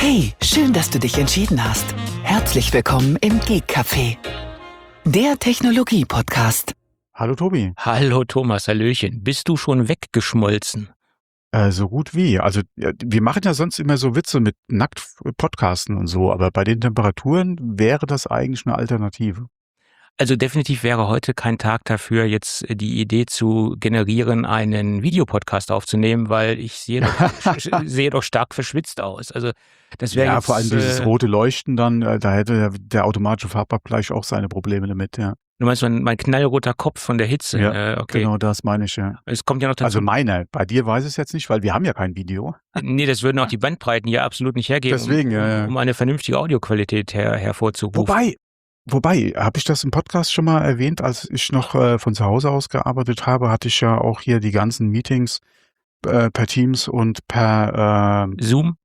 Hey, schön, dass du dich entschieden hast. Herzlich willkommen im Geek Café, der Technologie-Podcast. Hallo Tobi. Hallo Thomas, hallöchen. Bist du schon weggeschmolzen? So gut wie. Also wir machen ja sonst immer so Witze mit Nackt-Podcasten und so, aber bei den Temperaturen wäre das eigentlich eine Alternative. Also definitiv wäre heute kein Tag dafür, jetzt die Idee zu generieren, einen Videopodcast aufzunehmen, weil ich sehe doch stark verschwitzt aus. Also das wäre Ja, jetzt, vor allem dieses rote Leuchten dann, da hätte der automatische Farbabgleich auch seine Probleme damit, ja. Du meinst mein knallroter Kopf von der Hitze? Ja, Okay. genau das meine ich, ja. Es kommt ja noch dazu. Also meiner, bei dir weiß ich es jetzt nicht, weil wir haben ja kein Video. Nee, das würden auch die Bandbreiten ja absolut nicht hergeben, Deswegen, um eine vernünftige Audioqualität hervorzurufen. Wobei, habe ich das im Podcast schon mal erwähnt, als ich noch von zu Hause aus gearbeitet habe, hatte ich ja auch hier die ganzen Meetings per Teams und per Zoom?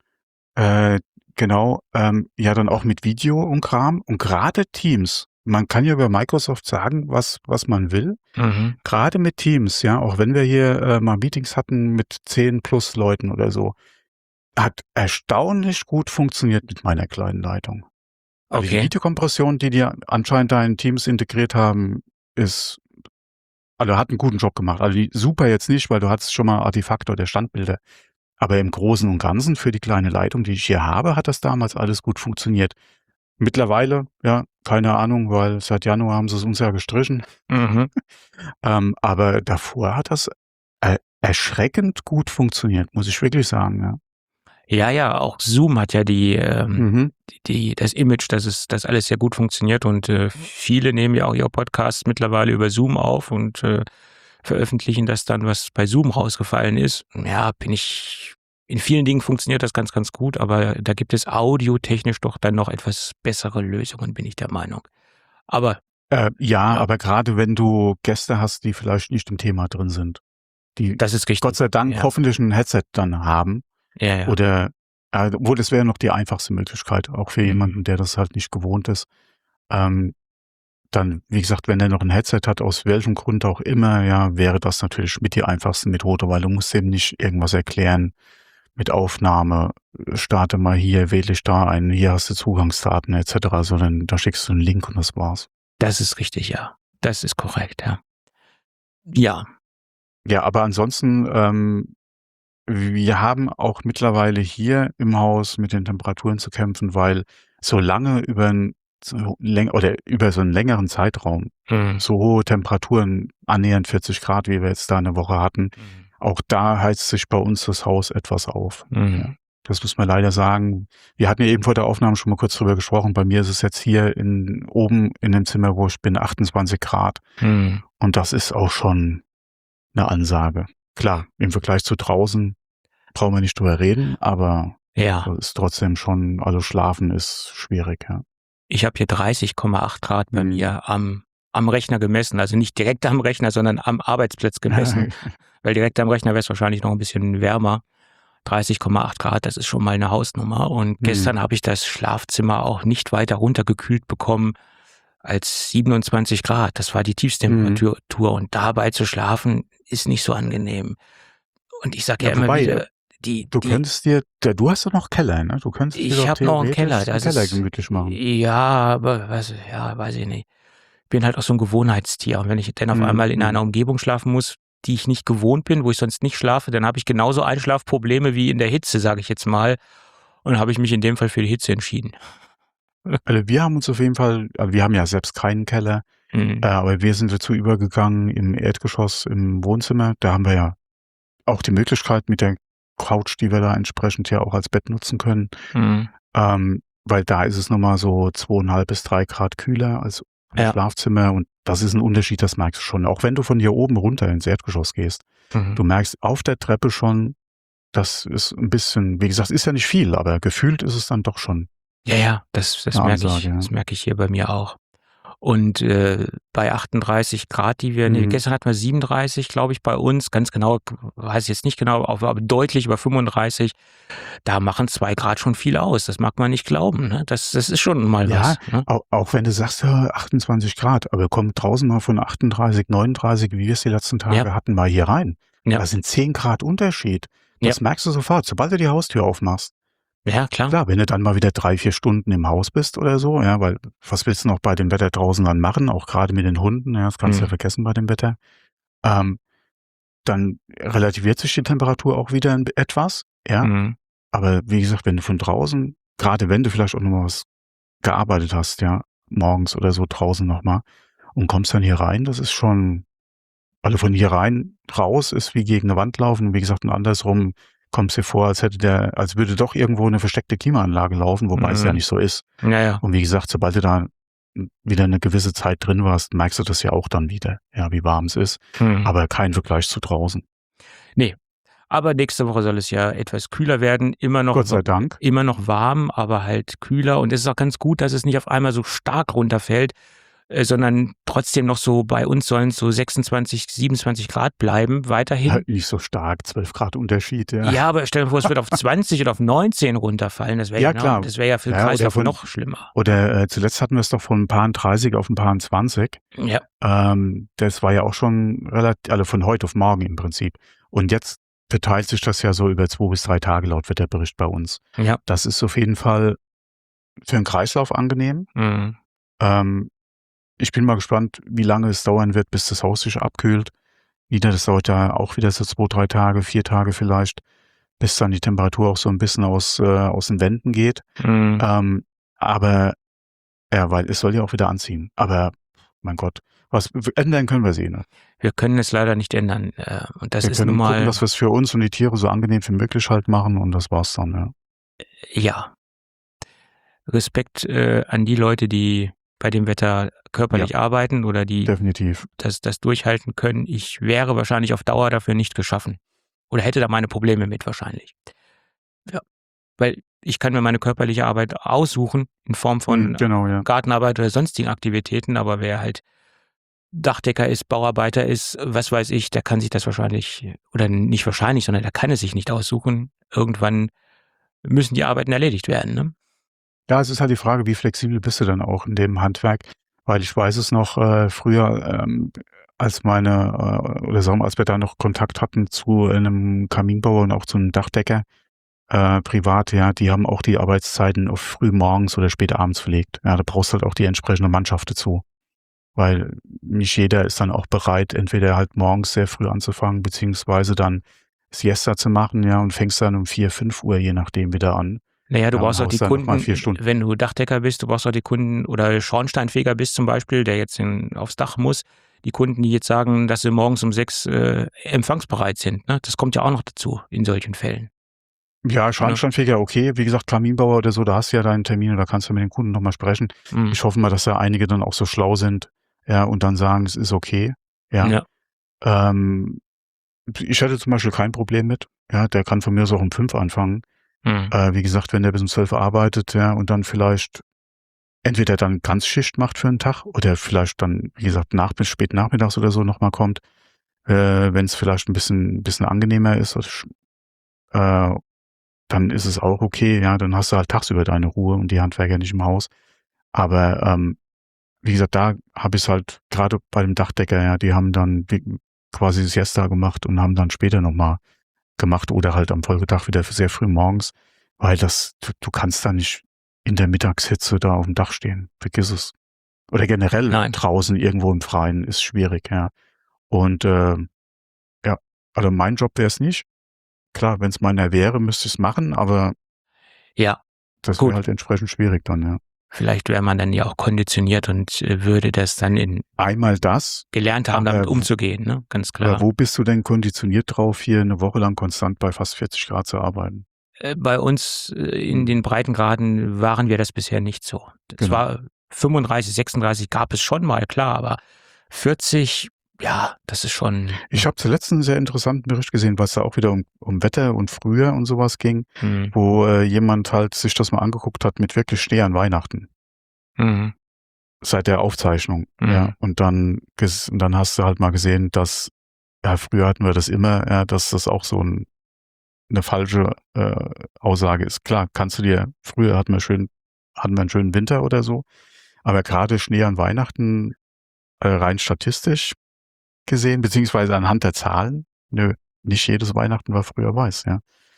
Genau, ja dann auch mit Video und Kram. Und gerade Teams, man kann ja über Microsoft sagen, was man will. Mhm. Gerade mit Teams, ja, auch wenn wir hier mal Meetings hatten mit 10 plus Leuten oder so, hat erstaunlich gut funktioniert mit meiner kleinen Leitung. Also die Okay. Videokompression, die anscheinend da in Teams integriert haben, hat einen guten Job gemacht. Also super jetzt nicht, weil du hattest schon mal Artefakte oder Standbilder. Aber im Großen und Ganzen für die kleine Leitung, die ich hier habe, hat das damals alles gut funktioniert. Mittlerweile, ja, keine Ahnung, weil seit Januar haben sie es uns ja gestrichen. Mhm. Aber davor hat das erschreckend gut funktioniert, muss ich wirklich sagen, ja. Ja, auch Zoom hat ja das Image, dass das alles sehr gut funktioniert und viele nehmen ja auch ihre Podcasts mittlerweile über Zoom auf und veröffentlichen das dann, was bei Zoom rausgefallen ist. Ja, in vielen Dingen funktioniert das ganz, ganz gut, aber da gibt es audiotechnisch doch dann noch etwas bessere Lösungen, bin ich der Meinung. Aber aber gerade wenn du Gäste hast, die vielleicht nicht im Thema drin sind, die das ist richtig. Gott sei Dank hoffentlich ein Headset dann haben. Ja. Oder, obwohl das wäre noch die einfachste Möglichkeit, auch für jemanden, der das halt nicht gewohnt ist. Dann, wie gesagt, wenn er noch ein Headset hat, aus welchem Grund auch immer, ja, wäre das natürlich mit die einfachste Methode, weil du musst eben nicht irgendwas erklären mit Aufnahme, starte mal hier, wähle ich da ein, hier hast du Zugangsdaten etc., sondern da schickst du einen Link und das war's. Das ist richtig, ja. Das ist korrekt, ja. Ja. Ja, aber ansonsten, wir haben auch mittlerweile hier im Haus mit den Temperaturen zu kämpfen, weil solange über so einen längeren Zeitraum so hohe Temperaturen, annähernd 40 Grad, wie wir jetzt da eine Woche hatten, auch da heizt sich bei uns das Haus etwas auf. Ja, das muss man leider sagen. Wir hatten ja eben vor der Aufnahme schon mal kurz drüber gesprochen. Bei mir ist es jetzt hier oben in dem Zimmer, wo ich bin, 28 Grad. Und das ist auch schon eine Ansage. Klar, im Vergleich zu draußen brauchen wir nicht drüber reden, aber das ist trotzdem schon, also schlafen ist schwierig, ja. Ich habe hier 30,8 Grad bei mir am Rechner gemessen, also nicht direkt am Rechner, sondern am Arbeitsplatz gemessen, weil direkt am Rechner wäre es wahrscheinlich noch ein bisschen wärmer. 30,8 Grad, das ist schon mal eine Hausnummer und gestern habe ich das Schlafzimmer auch nicht weiter runtergekühlt bekommen als 27 Grad. Das war die Tiefsttemperatur und dabei zu schlafen ist nicht so angenehm. Und ich sage ja immer wieder, du hast doch noch Keller, ne? Du könntest ich habe noch einen Keller, gemütlich machen. Ja, aber weiß ich nicht. Ich bin halt auch so ein Gewohnheitstier und wenn ich dann auf einmal in einer Umgebung schlafen muss, die ich nicht gewohnt bin, wo ich sonst nicht schlafe, dann habe ich genauso Einschlafprobleme wie in der Hitze, sage ich jetzt mal. Und habe ich mich in dem Fall für die Hitze entschieden. Also wir haben uns auf jeden Fall, also wir haben ja selbst keinen Keller, aber wir sind dazu übergegangen im Erdgeschoss im Wohnzimmer. Da haben wir ja auch die Möglichkeit mit der Couch, die wir da entsprechend ja auch als Bett nutzen können. Weil da ist es nochmal so 2,5 bis 3 Grad kühler als im Schlafzimmer und das ist ein Unterschied, das merkst du schon. Auch wenn du von hier oben runter ins Erdgeschoss gehst. Du merkst auf der Treppe schon, das ist ein bisschen, wie gesagt, ist ja nicht viel, aber gefühlt ist es dann doch schon. Ja, das merke ich hier bei mir auch. Und bei 38 Grad, gestern hatten wir 37, glaube ich, bei uns, ganz genau, weiß ich jetzt nicht genau, aber deutlich über 35, da machen 2 Grad schon viel aus, das mag man nicht glauben, ne? Das ist schon mal was. Ne? Auch wenn du sagst, ja, 28 Grad, aber komm draußen mal von 38, 39, wie wir es die letzten Tage hatten, mal hier rein. Da sind 10 Grad Unterschied. Das merkst du sofort, sobald du die Haustür aufmachst. Ja, klar. Klar, wenn du dann mal wieder 3, 4 Stunden im Haus bist oder so, ja, weil was willst du noch bei dem Wetter draußen dann machen, auch gerade mit den Hunden, ja, das kannst du ja vergessen bei dem Wetter. Ähm, Dann relativiert sich die Temperatur auch wieder etwas, ja. Mhm. Aber wie gesagt, wenn du von draußen, gerade wenn du vielleicht auch noch mal was gearbeitet hast, ja, morgens oder so draußen noch mal und kommst dann hier rein, das ist schon, also von hier rein raus ist wie gegen 'ne Wand laufen. Wie gesagt, und andersrum kommt's dir vor, als würde doch irgendwo 'ne versteckte Klimaanlage laufen, wobei es ja Mhm. nicht so ist. Ja, ja. Und wie gesagt, sobald du da wieder 'ne gewisse Zeit drin warst, merkst du das ja auch dann wieder, ja, wie warm es ist, Mhm. aber kein Vergleich zu draußen. Ne. Aber nächste Woche soll es ja etwas kühler werden, Gott sei Dank. immer noch warm, aber halt kühler. Und es ist auch ganz gut, dass es nicht auf einmal so stark runterfällt, sondern trotzdem noch so, bei uns sollen's so 26, 27 Grad bleiben weiterhin. Halt nicht so stark, 12 Grad Unterschied, ja. Ja, aber stell dir vor, es wird auf 20 oder auf 19 runterfallen. Das wäre Ja, ja noch klar. das wäre ja für den Ja, oder Kreislauf von noch schlimmer. oder, zuletzt hatten wir's doch von 'n paar 30 auf 'n paar 20. Ja. Das war ja auch schon also von heute auf morgen im Prinzip. Und jetzt verteilt sich das ja so über 2 bis 3 Tage laut Wetterbericht bei uns. Ja. Das ist auf jeden Fall für 'n Kreislauf angenehm. Mhm. Ich bin mal gespannt, wie lange es dauern wird, bis das Haus sich abkühlt. Das dauert ja auch wieder so 2, 3 Tage, 4 Tage vielleicht, bis dann die Temperatur auch so 'n bisschen aus den Wänden geht. Mhm. Aber ja, weil es soll ja auch wieder anziehen. Aber mein Gott, was ändern können wir sie, ne? Wir können es leider nicht ändern, und das Wir ist nun können gucken, mal dass wir's für uns und die Tiere so angenehm wie möglich halt machen und das war's dann, ja. ja. Respekt, an die Leute, die bei dem Wetter Ja, körperlich arbeiten oder die definitiv. das durchhalten können. Ich wäre wahrscheinlich auf Dauer dafür nicht geschaffen oder hätte da meine Probleme mit wahrscheinlich. Ja, weil ich kann mir meine körperliche Arbeit aussuchen in Form von Genau, ja. Gartenarbeit oder sonstigen Aktivitäten, aber wer halt Dachdecker ist, Bauarbeiter ist, was weiß ich, der kann sich das wahrscheinlich oder nicht wahrscheinlich, sondern der kann es sich nicht aussuchen. Irgendwann müssen die Arbeiten erledigt werden, ne? Ja, es ist halt die Frage, wie flexibel bist du dann auch in dem Handwerk? Weil ich weiß es noch, früher, als oder sagen wir, als wir da noch Kontakt hatten zu 'nem Kaminbauer und auch zu 'nem Dachdecker, privat, ja, die haben auch die Arbeitszeiten auf früh morgens oder spät abends verlegt. Ja, da brauchst du halt auch die entsprechende Mannschaft dazu, weil nicht jeder ist dann auch bereit, entweder halt morgens sehr früh anzufangen, beziehungsweise dann Siesta zu machen, ja, und fängst dann um 4, 5 Uhr, je nachdem, wieder an. Na ja, du Ja, und brauchst auch die haust dann noch mal 4 Kunden, Stunden. wenn du Dachdecker bist, du brauchst auch die Kunden oder Schornsteinfeger bist zum Beispiel, der jetzt aufs Dach muss. Die Kunden, die jetzt sagen, dass sie morgens um 6 empfangsbereit sind, ne? Das kommt ja auch noch dazu in solchen Fällen, Ja, ne? Schornsteinfeger, okay. Wie gesagt, Kaminbauer oder so, da hast du ja deinen Termin und da kannst du mit den Kunden noch mal sprechen. Mhm. Ich hoffe mal, dass da einige dann auch so schlau sind, ja, und dann sagen, es ist okay, ja. Ja. Ähm, Ich hätte zum Beispiel kein Problem mit, ja, der kann von mir aus auch um 5 anfangen. Mhm. Wie gesagt, wenn der bis um 12 arbeitet, ja, und dann vielleicht entweder dann Ganzschicht macht für 'n Tag oder vielleicht dann, wie gesagt, bis spät nachmittags oder so noch mal kommt, wenn's vielleicht 'n bisschen angenehmer ist, äh, dann ist es auch okay, ja, dann hast du halt tagsüber deine Ruhe und die Handwerker nicht im Haus. Aber, wie gesagt, da habe ich's halt grade bei dem Dachdecker, ja, die haben dann quasi Siesta gemacht und haben dann später noch mal gemacht oder halt am Folgetag wieder sehr früh morgens, weil du kannst da nicht in der Mittagshitze da aufm Dach stehen. Vergiss es. Oder generell Nein. draußen irgendwo im Freien ist schwierig, ja. Und, ja, also mein Job wär's nicht. Klar, wenn's meiner wäre, müsste ich's machen, aber Ja, das wäre gut. halt entsprechend schwierig dann, ja. Vielleicht wäre man dann ja auch konditioniert und, würde das dann Einmal das, gelernt haben, damit aber umzugehen, ne? Ganz aber klar. wo bist du denn konditioniert drauf, hier 'ne Woche lang konstant bei fast 40 Grad zu arbeiten? Bei uns, in Mhm, den Breitengraden waren wir das bisher nicht so. genau. Zwar 35, 36 gab es schon mal, klar, aber 40, ja, das ist schon, Ich habe zuletzt 'n sehr interessanten Bericht gesehen, weil's da auch wieder um Wetter und Frühjahr und so was ging, mhm, wo, jemand halt sich das mal angeguckt hat mit wirklich Schnee an Weihnachten mhm, seit der Aufzeichnung, ja. mhm. Und dann hast du halt mal gesehen, dass ja, früher hatten wir das immer, ja, dass das auch so 'ne falsche, Aussage ist. Klar, früher hatten wir 'n schönen Winter oder so, aber grade Schnee an Weihnachten, rein statistisch gesehen, beziehungsweise anhand der Zahlen, nö, nicht jedes Weihnachten war früher weiß, ja.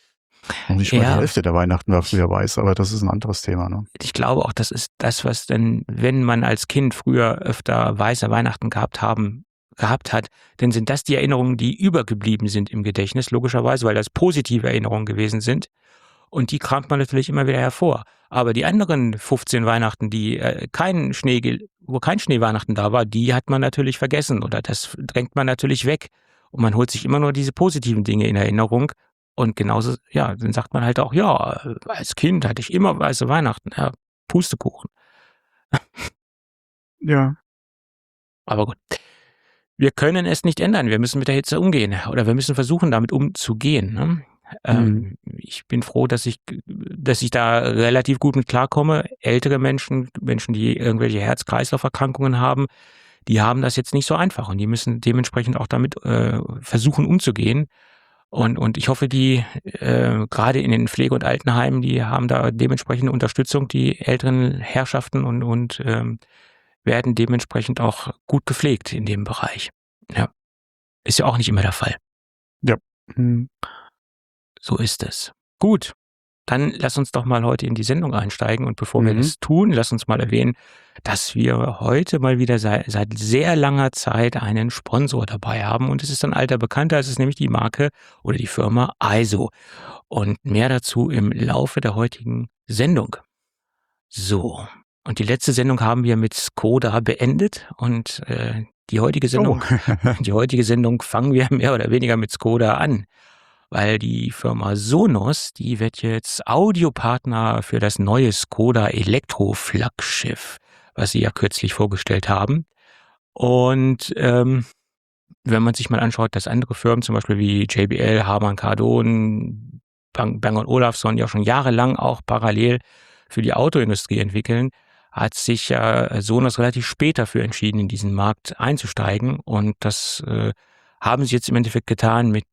Noch nicht mal die Ja, Hälfte der Weihnachten war früher weiß, aber das ist ein anderes Thema, ne? ich glaube auch, das ist das, was denn, wenn man als Kind früher öfter weiße Weihnachten gehabt hat, dann sind das die Erinnerungen, die übergeblieben sind im Gedächtnis, logischerweise, weil das positive Erinnerungen gewesen sind. Und die kramt man natürlich immer wieder hervor. Aber die anderen 15 Weihnachten, die wo kein Schneeweihnachten da war, die hat man natürlich vergessen oder das drängt man natürlich weg. Und man holt sich immer nur diese positiven Dinge in Erinnerung. Und genauso, ja, dann sagt man halt auch, ja, als Kind hatte ich immer weiße Weihnachten. Ja, Pustekuchen. Ja. Aber gut. Wir können es nicht ändern. Wir müssen mit der Hitze umgehen oder wir müssen versuchen, damit umzugehen. Ne? Ich bin froh, dass ich da relativ gut mit klarkomme. Ältere Menschen, die irgendwelche Herz-Kreislauf-Erkrankungen haben, die haben das jetzt nicht so einfach und die müssen dementsprechend auch damit versuchen umzugehen. Und ich hoffe, die gerade in den Pflege- und Altenheimen, die haben da dementsprechende Unterstützung, die älteren Herrschaften und werden dementsprechend auch gut gepflegt in dem Bereich. Ja, ist ja auch nicht immer der Fall. Ja. Mhm. So ist es. Gut, dann lass uns doch mal heute in die Sendung einsteigen und bevor wir das tun, lass uns mal erwähnen, dass wir heute mal wieder seit sehr langer Zeit einen Sponsor dabei haben und es ist ein alter Bekannter, es ist nämlich die Marke oder die Firma ISO und mehr dazu im Laufe der heutigen Sendung. So, und die letzte Sendung haben wir mit Skoda beendet und die heutige Sendung fangen wir mehr oder weniger mit Skoda an. Weil die Firma Sonos, die wird jetzt Audiopartner für das neue Skoda Elektro-Flaggschiff, was sie ja kürzlich vorgestellt haben. Und wenn man sich mal anschaut, dass andere Firmen, zum Beispiel wie JBL, Harman Kardon, Bang & Olufsen, ja schon jahrelang auch parallel für die Autoindustrie entwickeln, hat sich ja Sonos relativ spät dafür entschieden, in diesen Markt einzusteigen. Und das haben sie jetzt im Endeffekt getan mit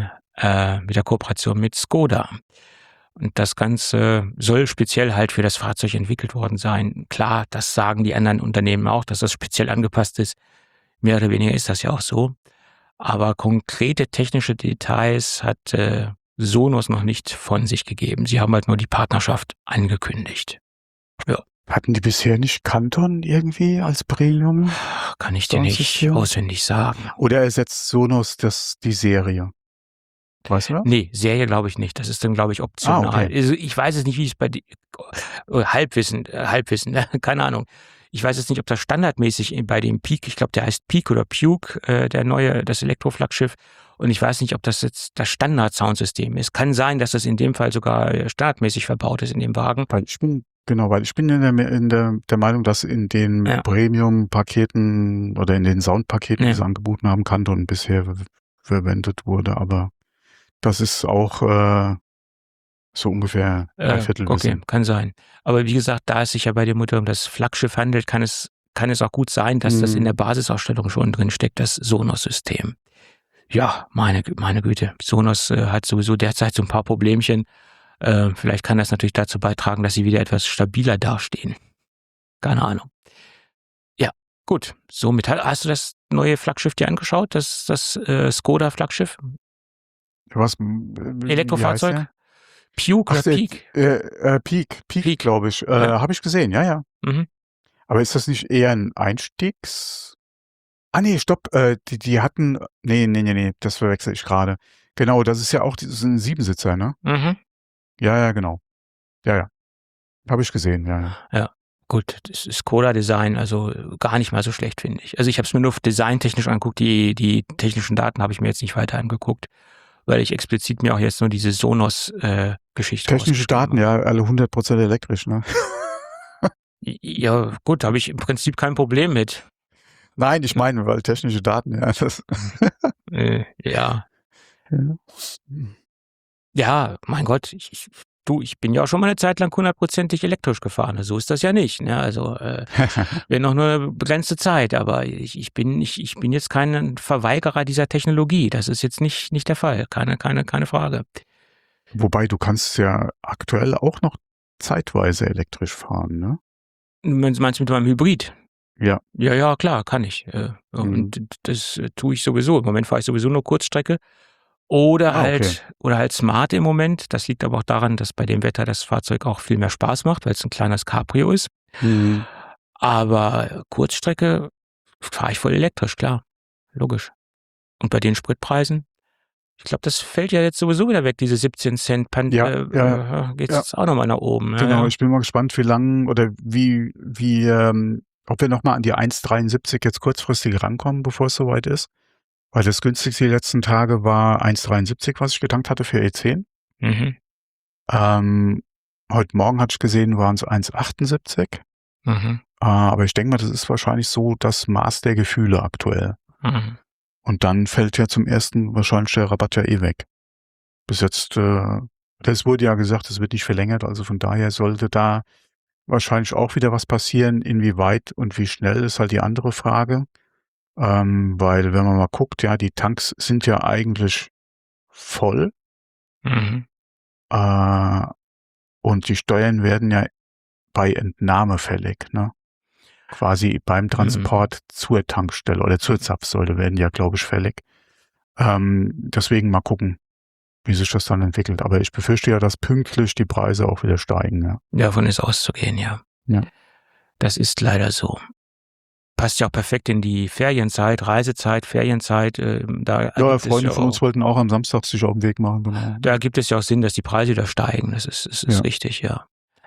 der Kooperation mit Skoda. Und das Ganze soll speziell halt für das Fahrzeug entwickelt worden sein. Klar, das sagen die anderen Unternehmen auch, dass das speziell angepasst ist. Mehr oder weniger ist das ja auch so. Aber konkrete technische Details hat Sonos noch nicht von sich gegeben. Sie haben halt nur die Partnerschaft angekündigt. Ja. Hatten die bisher nicht Canton irgendwie als Premium? Kann ich dir nicht auswendig sagen. Oder ersetzt Sonos die Serie? Weißt du das? Nee, Serie glaube ich nicht. Das ist dann, glaube ich, optional. Okay. Also ich weiß es nicht, wie es bei Halbwissen, keine Ahnung. Ich weiß jetzt nicht, ob das standardmäßig bei dem Peak, ich glaube, der heißt Peak oder Puke, das Elektro-Flaggschiff. Und ich weiß nicht, ob das jetzt das Standard-Soundsystem ist. Kann sein, dass das in dem Fall sogar standardmäßig verbaut ist in dem Wagen. Weil ich bin in der Meinung, dass in den Premium-Paketen oder in den Soundpaketen, die sie angeboten haben, Canton bisher verwendet wurde, aber das ist auch so ungefähr ein Viertelwissen. Okay, kann sein. Aber wie gesagt, da es sich ja bei dem Modell um das Flaggschiff handelt, kann es auch gut sein, dass das in der Basisausstellung schon drin steckt, das Sonos-System. Ja, meine Güte. Sonos hat sowieso derzeit so ein paar Problemchen. Vielleicht kann das natürlich dazu beitragen, dass sie wieder etwas stabiler dastehen. Keine Ahnung. Ja, gut. Somit hast du das neue Flaggschiff dir angeschaut, das Skoda-Flaggschiff? Was? Elektrofahrzeug? Puke oder Peak? Peak, glaube ich. Habe ich gesehen, ja. Mhm. Aber ist das nicht eher ein Einstiegs... nee, stopp. Die hatten... Nee, das verwechsel ich gerade. Genau, das ist ja auch ein Siebensitzer, ne? Mhm. Ja, genau. Ja. Habe ich gesehen, ja. Ja, gut. Das ist Skoda-Design, also gar nicht mal so schlecht, finde ich. Also ich habe es mir nur designtechnisch angeguckt. Die technischen Daten habe ich mir jetzt nicht weiter angeguckt, weil ich explizit mir auch jetzt nur diese Sonos-Geschichte Technische Daten, ja, alle 100% elektrisch, ne? Ja, gut, habe ich im Prinzip kein Problem mit. Nein, ich meine, weil technische Daten, ja. Das ja. Ja, mein Gott, ich bin ja auch schon mal eine Zeit lang 100%ig elektrisch gefahren. So ist das ja nicht. Ne? Also wäre noch nur eine begrenzte Zeit, aber ich bin jetzt kein Verweigerer dieser Technologie. Das ist jetzt nicht der Fall. Keine Frage. Wobei, du kannst ja aktuell auch noch zeitweise elektrisch fahren, ne? Meinst du mit meinem Hybrid? Ja. Ja, klar, kann ich. Und das tue ich sowieso. Im Moment fahre ich sowieso nur Kurzstrecke. Oder Okay. halt smart im Moment. Das liegt aber auch daran, dass bei dem Wetter das Fahrzeug auch viel mehr Spaß macht, weil es ein kleines Cabrio ist. Mhm. Aber Kurzstrecke fahre ich voll elektrisch, klar, logisch. Und bei den Spritpreisen, ich glaube, das fällt ja jetzt sowieso wieder weg, diese 17 Cent Ja, ja, geht's ja, jetzt auch noch mal nach oben. Ja, genau. ja. Ich bin mal gespannt, wie lang oder ob wir noch mal an die 1,73 jetzt kurzfristig rankommen, bevor es soweit ist. Weil das günstigste die letzten Tage war 1,73, was ich getankt hatte für E10. Mhm, Heute Morgen hatte ich gesehen, waren es 1,78. mhm, Aber ich denke mal, das ist wahrscheinlich so das Maß der Gefühle aktuell. mhm. Und dann fällt ja zum ersten wahrscheinlich der Rabatt ja eh weg. Bis jetzt, das wurde ja gesagt, es wird nicht verlängert, also von daher sollte da wahrscheinlich auch wieder was passieren. Inwieweit und wie schnell ist halt die andere Frage. Weil wenn man mal guckt, ja, die Tanks sind ja eigentlich voll, Mhm. äh, und die Steuern werden ja bei Entnahme fällig, ne? Quasi beim Mhm. Transport zur Tankstelle oder zur Zapfsäule werden ja, glaube ich, fällig. Deswegen mal gucken, wie sich das dann entwickelt. Aber ich befürchte ja, dass pünktlich die Preise auch wieder steigen, ja. Davon ist auszugehen, ja. Ja. Das ist leider so. Passt ja auch perfekt in die Ferienzeit, Reisezeit, Ferienzeit. Da Ja, ergibt es Freunde ja von uns auch, wollten auch am Samstag sich auf den Weg machen, genau. da ergibt es ja auch Sinn, dass die Preise wieder steigen. Das ist Ja. richtig, ja.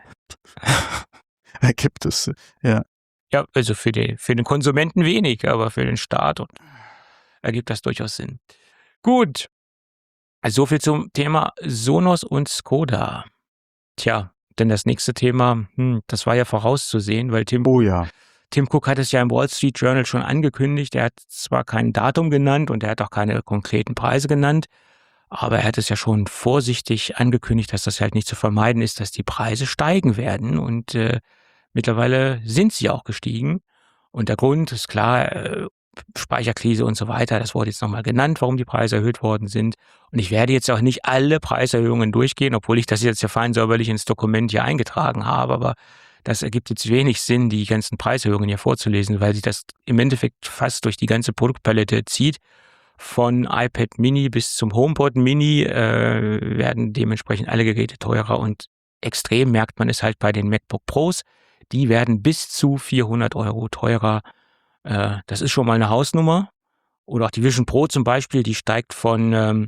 Gibt es, ja. Ja, also für den Konsumenten wenig, aber für den Staat ergibt das durchaus Sinn. Gut, also so viel zum Thema Sonos und Skoda. Tja, denn das nächste Thema, das war ja vorauszusehen, weil Tim Oh ja. Cook hat es ja im Wall Street Journal schon angekündigt. Er hat zwar kein Datum genannt und er hat auch keine konkreten Preise genannt, aber er hat es ja schon vorsichtig angekündigt, dass das halt nicht zu vermeiden ist, dass die Preise steigen werden. Und mittlerweile sind sie auch gestiegen. Und der Grund ist klar, Speicherkrise und so weiter. Das wurde jetzt nochmal genannt, warum die Preise erhöht worden sind. Und ich werde jetzt auch nicht alle Preiserhöhungen durchgehen, obwohl ich das jetzt ja fein säuberlich ins Dokument hier eingetragen habe. Aber das ergibt jetzt wenig Sinn, die ganzen Preiserhöhungen hier vorzulesen, weil sich das im Endeffekt fast durch die ganze Produktpalette zieht. Von iPad Mini bis zum HomePod Mini werden dementsprechend alle Geräte teurer und extrem merkt man es halt bei den MacBook Pros. Die werden bis zu 400 € teurer. Das ist schon mal eine Hausnummer. Oder auch die Vision Pro zum Beispiel, die steigt von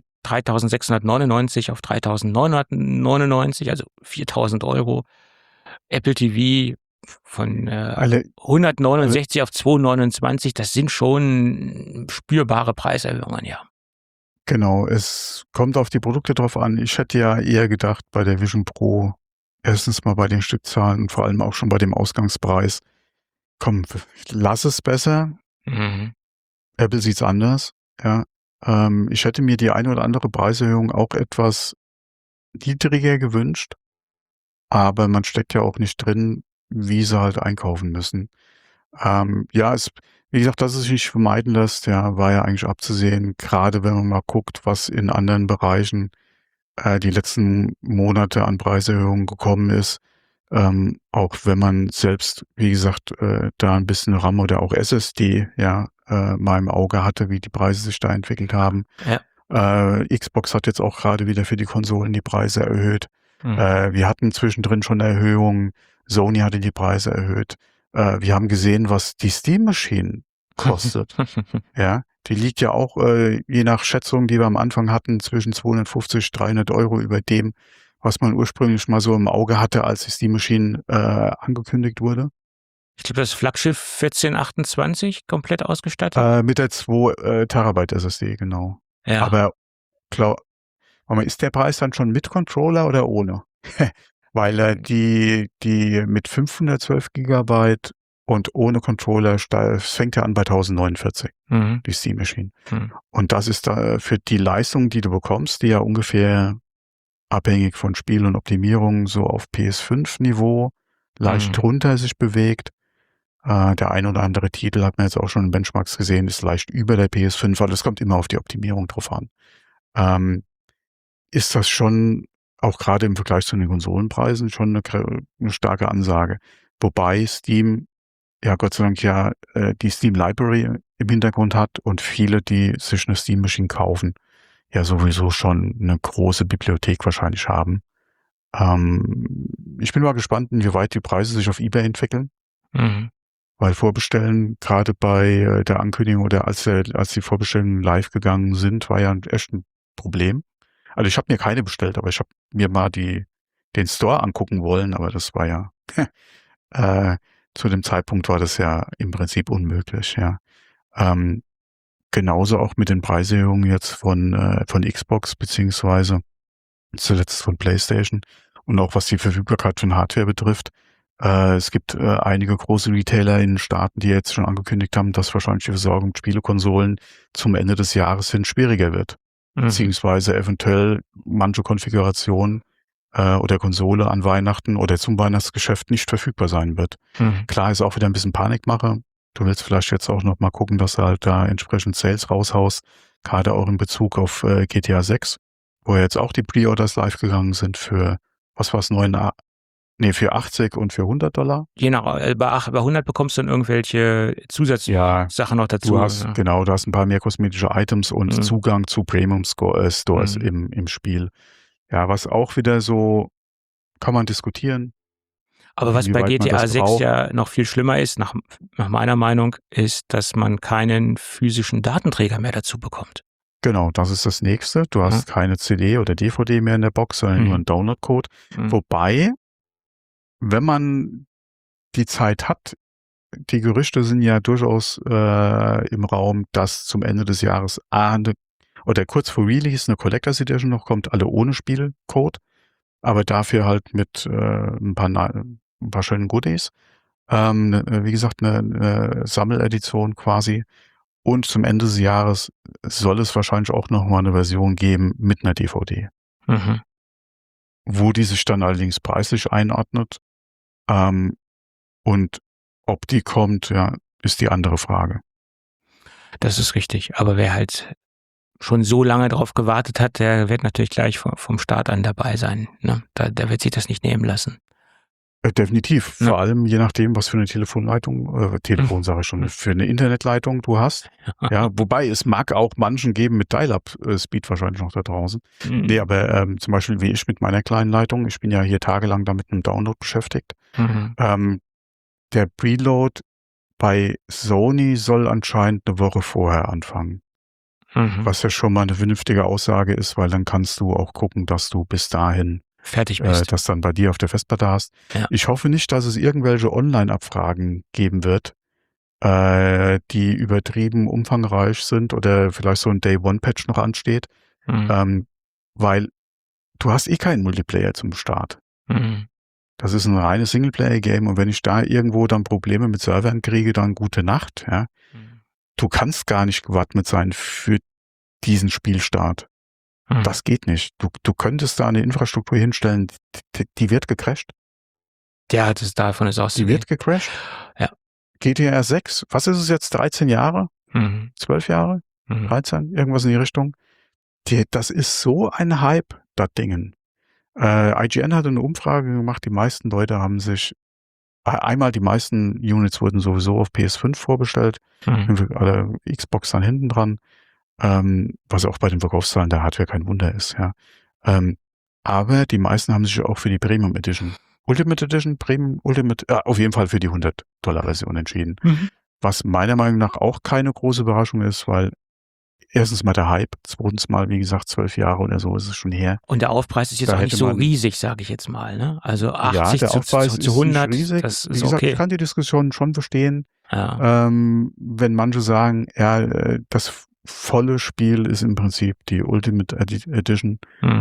3.699 auf 3.999, also 4.000 €. Apple TV von Alle, 169 auf 229, das sind schon spürbare Preiserhöhungen, ja. genau, es kommt auf die Produkte drauf an. Ich hätte ja eher gedacht, bei der Vision Pro, erstens mal bei den Stückzahlen und vor allem auch schon bei dem Ausgangspreis, komm, lass es besser. Mhm. Apple sieht's anders, ja. Ich hätte mir die eine oder andere Preiserhöhung auch etwas niedriger gewünscht, aber man steckt ja auch nicht drin, wie sie halt einkaufen müssen. Ja, wie gesagt, dass es sich nicht vermeiden lässt, ja, war ja eigentlich abzusehen, gerade wenn man mal guckt, was in anderen Bereichen die letzten Monate an Preiserhöhungen gekommen ist. Auch wenn man selbst, wie gesagt, da ein bisschen RAM oder auch SSD, ja, mal im Auge hatte, wie die Preise sich da entwickelt haben. Ja. Xbox hat jetzt auch gerade wieder für die Konsolen die Preise erhöht. Mhm. Wir hatten zwischendrin schon Erhöhungen. Sony hatte die Preise erhöht. Wir haben gesehen, was die Steam Machine kostet. Ja, die liegt ja auch, je nach Schätzung, die wir am Anfang hatten, zwischen 250, 300 € über dem, was man ursprünglich mal so im Auge hatte, als die Steam Machine angekündigt wurde. Ich glaube, das Flaggschiff 1428 komplett ausgestattet. Mit der 2 Terabyte SSD, genau. Ja. Aber ist der Preis dann schon mit Controller oder ohne? Weil die mit 512 Gigabyte und ohne Controller fängt ja an bei 1049, Mhm. die Steam Machine. Mhm. Und das ist da für die Leistung, die du bekommst, die ja ungefähr abhängig von Spiel und Optimierung so auf PS5-Niveau leicht drunter sich bewegt. Der ein oder andere Titel hat man jetzt auch schon in Benchmarks gesehen, ist leicht über der PS5, weil es kommt immer auf die Optimierung drauf an. Ist das schon, auch gerade im Vergleich zu den Konsolenpreisen, schon eine starke Ansage. Wobei Steam ja Gott sei Dank ja die Steam Library im Hintergrund hat und viele, die sich eine Steam Machine kaufen, ja sowieso schon eine große Bibliothek wahrscheinlich haben. Ich bin mal gespannt, inwieweit die Preise sich auf eBay entwickeln, weil Vorbestellen gerade bei der Ankündigung oder als die Vorbestellungen live gegangen sind, war ja echt ein Problem. Also ich habe mir keine bestellt, aber ich habe mir mal den Store angucken wollen, aber das war ja zu dem Zeitpunkt war das ja im Prinzip unmöglich, ja. Genauso auch mit den Preiserhöhungen jetzt von Xbox beziehungsweise zuletzt von PlayStation und auch was die Verfügbarkeit von Hardware betrifft. Es gibt einige große Retailer in den Staaten, die jetzt schon angekündigt haben, dass wahrscheinlich die Versorgung mit Spielekonsolen zum Ende des Jahres hin schwieriger wird. Beziehungsweise eventuell manche Konfigurationen oder Konsole an Weihnachten oder zum Weihnachtsgeschäft nicht verfügbar sein wird. Klar ist auch wieder ein bisschen Panikmache. Du willst vielleicht jetzt auch noch mal gucken, dass du halt da entsprechend Sales raushaust, gerade auch in Bezug auf GTA 6, wo jetzt auch die Pre-Orders live gegangen sind für, was war's, für 80 und für $100. Genau, bei 100 bekommst du dann irgendwelche Zusatzsachen noch dazu. Du hast ein paar mehr kosmetische Items und Zugang zu Premium Stores im Spiel. Ja, was auch wieder so, kann man diskutieren. Aber was bei GTA 6 ja noch viel schlimmer ist, nach meiner Meinung, ist, dass man keinen physischen Datenträger mehr dazu bekommt. Genau, das ist das Nächste. Du hast keine CD oder DVD mehr in der Box, sondern nur einen Download-Code. Wobei, wenn man die Zeit hat, die Gerüchte sind ja durchaus im Raum, dass zum Ende des Jahres oder kurz vor Release eine Collectors Edition noch kommt, alle ohne Spielcode, aber dafür halt mit ein paar schönen Goodies. Wie gesagt, eine Sammeledition quasi. Und zum Ende des Jahres soll es wahrscheinlich auch noch mal eine Version geben mit einer DVD. Wo die sich dann allerdings preislich einordnet. Und ob die kommt, ja, ist die andere Frage. Das ist richtig. Aber wer halt schon so lange drauf gewartet hat, der wird natürlich gleich vom Start an dabei sein. Ne? Der wird sich das nicht nehmen lassen. Definitiv. Ja. Vor allem je nachdem, was für eine Telefonleitung, sage ich schon, für eine Internetleitung du hast. Ja, wobei es mag auch manchen geben mit Dial-Up-Speed wahrscheinlich noch da draußen. Nee, aber zum Beispiel wie ich mit meiner kleinen Leitung, ich bin ja hier tagelang da mit einem Download beschäftigt. Der Preload bei Sony soll anscheinend eine Woche vorher anfangen. Was ja schon mal eine vernünftige Aussage ist, weil dann kannst du auch gucken, dass du bis dahin fertig bist. Das dann bei dir auf der Festplatte hast. Ja. Ich hoffe nicht, dass es irgendwelche Online-Abfragen geben wird, die übertrieben umfangreich sind oder vielleicht so ein Day-One-Patch noch ansteht, weil du hast eh keinen Multiplayer zum Start. Das ist ein reines Singleplayer-Game und wenn ich da irgendwo dann Probleme mit Servern kriege, dann gute Nacht. Ja. Du kannst gar nicht gewappnet sein für diesen Spielstart. Das geht nicht. Du könntest da eine Infrastruktur hinstellen, die wird gecrashed. Ja, davon ist auszugehen. Die wird gecrashed. Ja. GTA 6, was ist es jetzt, 13 Jahre? 12 Jahre? 13? Irgendwas in die Richtung. Das ist so ein Hype, das Dingen. IGN hatte eine Umfrage gemacht, die meisten Leute haben sich die meisten Units wurden sowieso auf PS5 vorbestellt, alle Xbox dann hinten dran, was auch bei den Verkaufszahlen der Hardware kein Wunder ist, ja. Aber die meisten haben sich auch für die Premium Edition, Ultimate Edition, Premium, Ultimate, auf jeden Fall für die $100-Version entschieden. Was meiner Meinung nach auch keine große Überraschung ist, weil erstens mal der Hype, zweitens mal, wie gesagt, 12 Jahre oder so ist es schon her. Und der Aufpreis ist jetzt auch nicht so riesig, sage ich jetzt mal, ne? Also 80 der Aufpreis zu 100, ist riesig. das ist wie gesagt, okay. Ich kann die Diskussion schon verstehen, ja. Wenn manche sagen, ja, das volle Spiel ist im Prinzip die Ultimate Edition.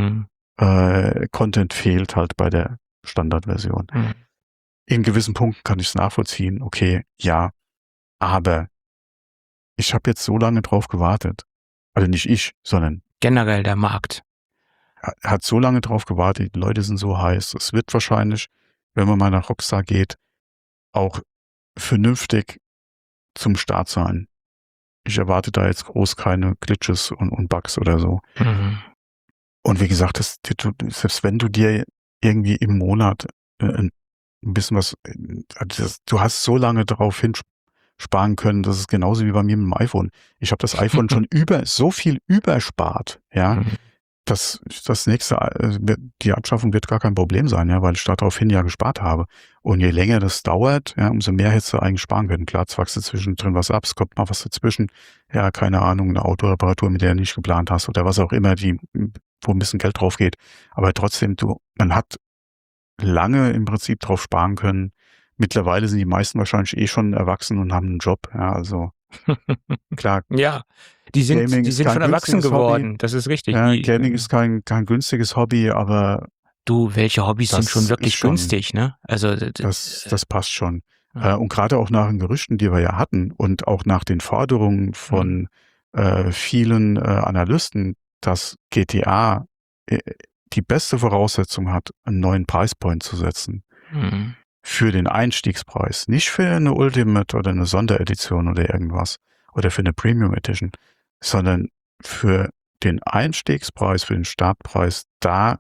Content fehlt halt bei der Standardversion. In gewissen Punkten kann ich es nachvollziehen, okay, ja, aber ich habe jetzt so lange drauf gewartet. Also nicht ich, sondern generell der Markt. Hat so lange drauf gewartet, die Leute sind so heiß. Es wird wahrscheinlich, wenn man mal nach Rockstar geht, auch vernünftig zum Start sein. Ich erwarte da jetzt groß keine Glitches und Bugs oder so. Und wie gesagt, selbst wenn du dir irgendwie im Monat ein bisschen was, du hast so lange darauf sparen können. Das ist genauso wie bei mir mit dem iPhone. Ich habe das iPhone schon so viel überspart, ja. Mhm. Das nächste, die Abschaffung wird gar kein Problem sein, ja, weil ich daraufhin ja gespart habe. Und je länger das dauert, ja, umso mehr hättest du eigentlich sparen können. Klar, zwachst du zwischendrin was ab, es kommt mal was dazwischen. Ja, keine Ahnung, eine Autoreparatur, mit der du nicht geplant hast oder was auch immer, wo ein bisschen Geld drauf geht. Aber trotzdem, man hat lange im Prinzip drauf sparen können. Mittlerweile sind die meisten wahrscheinlich eh schon erwachsen und haben einen Job, ja, also klar. Ja, die sind Gaming ist kein schon erwachsen günstiges Hobby. geworden, das ist richtig. Ja, Gaming ist kein günstiges Hobby, aber Du, welche Hobbys sind das schon wirklich ist schon, günstig, ne? Also, das passt schon. ja. Und gerade auch nach den Gerüchten, die wir ja hatten und auch nach den Forderungen von vielen Analysten, dass GTA die beste Voraussetzung hat, einen neuen Preispoint zu setzen. Mhm. Für den Einstiegspreis. Nicht für eine Ultimate oder eine Sonderedition oder irgendwas. Oder für eine Premium Edition. Sondern für den Einstiegspreis, für den Startpreis, da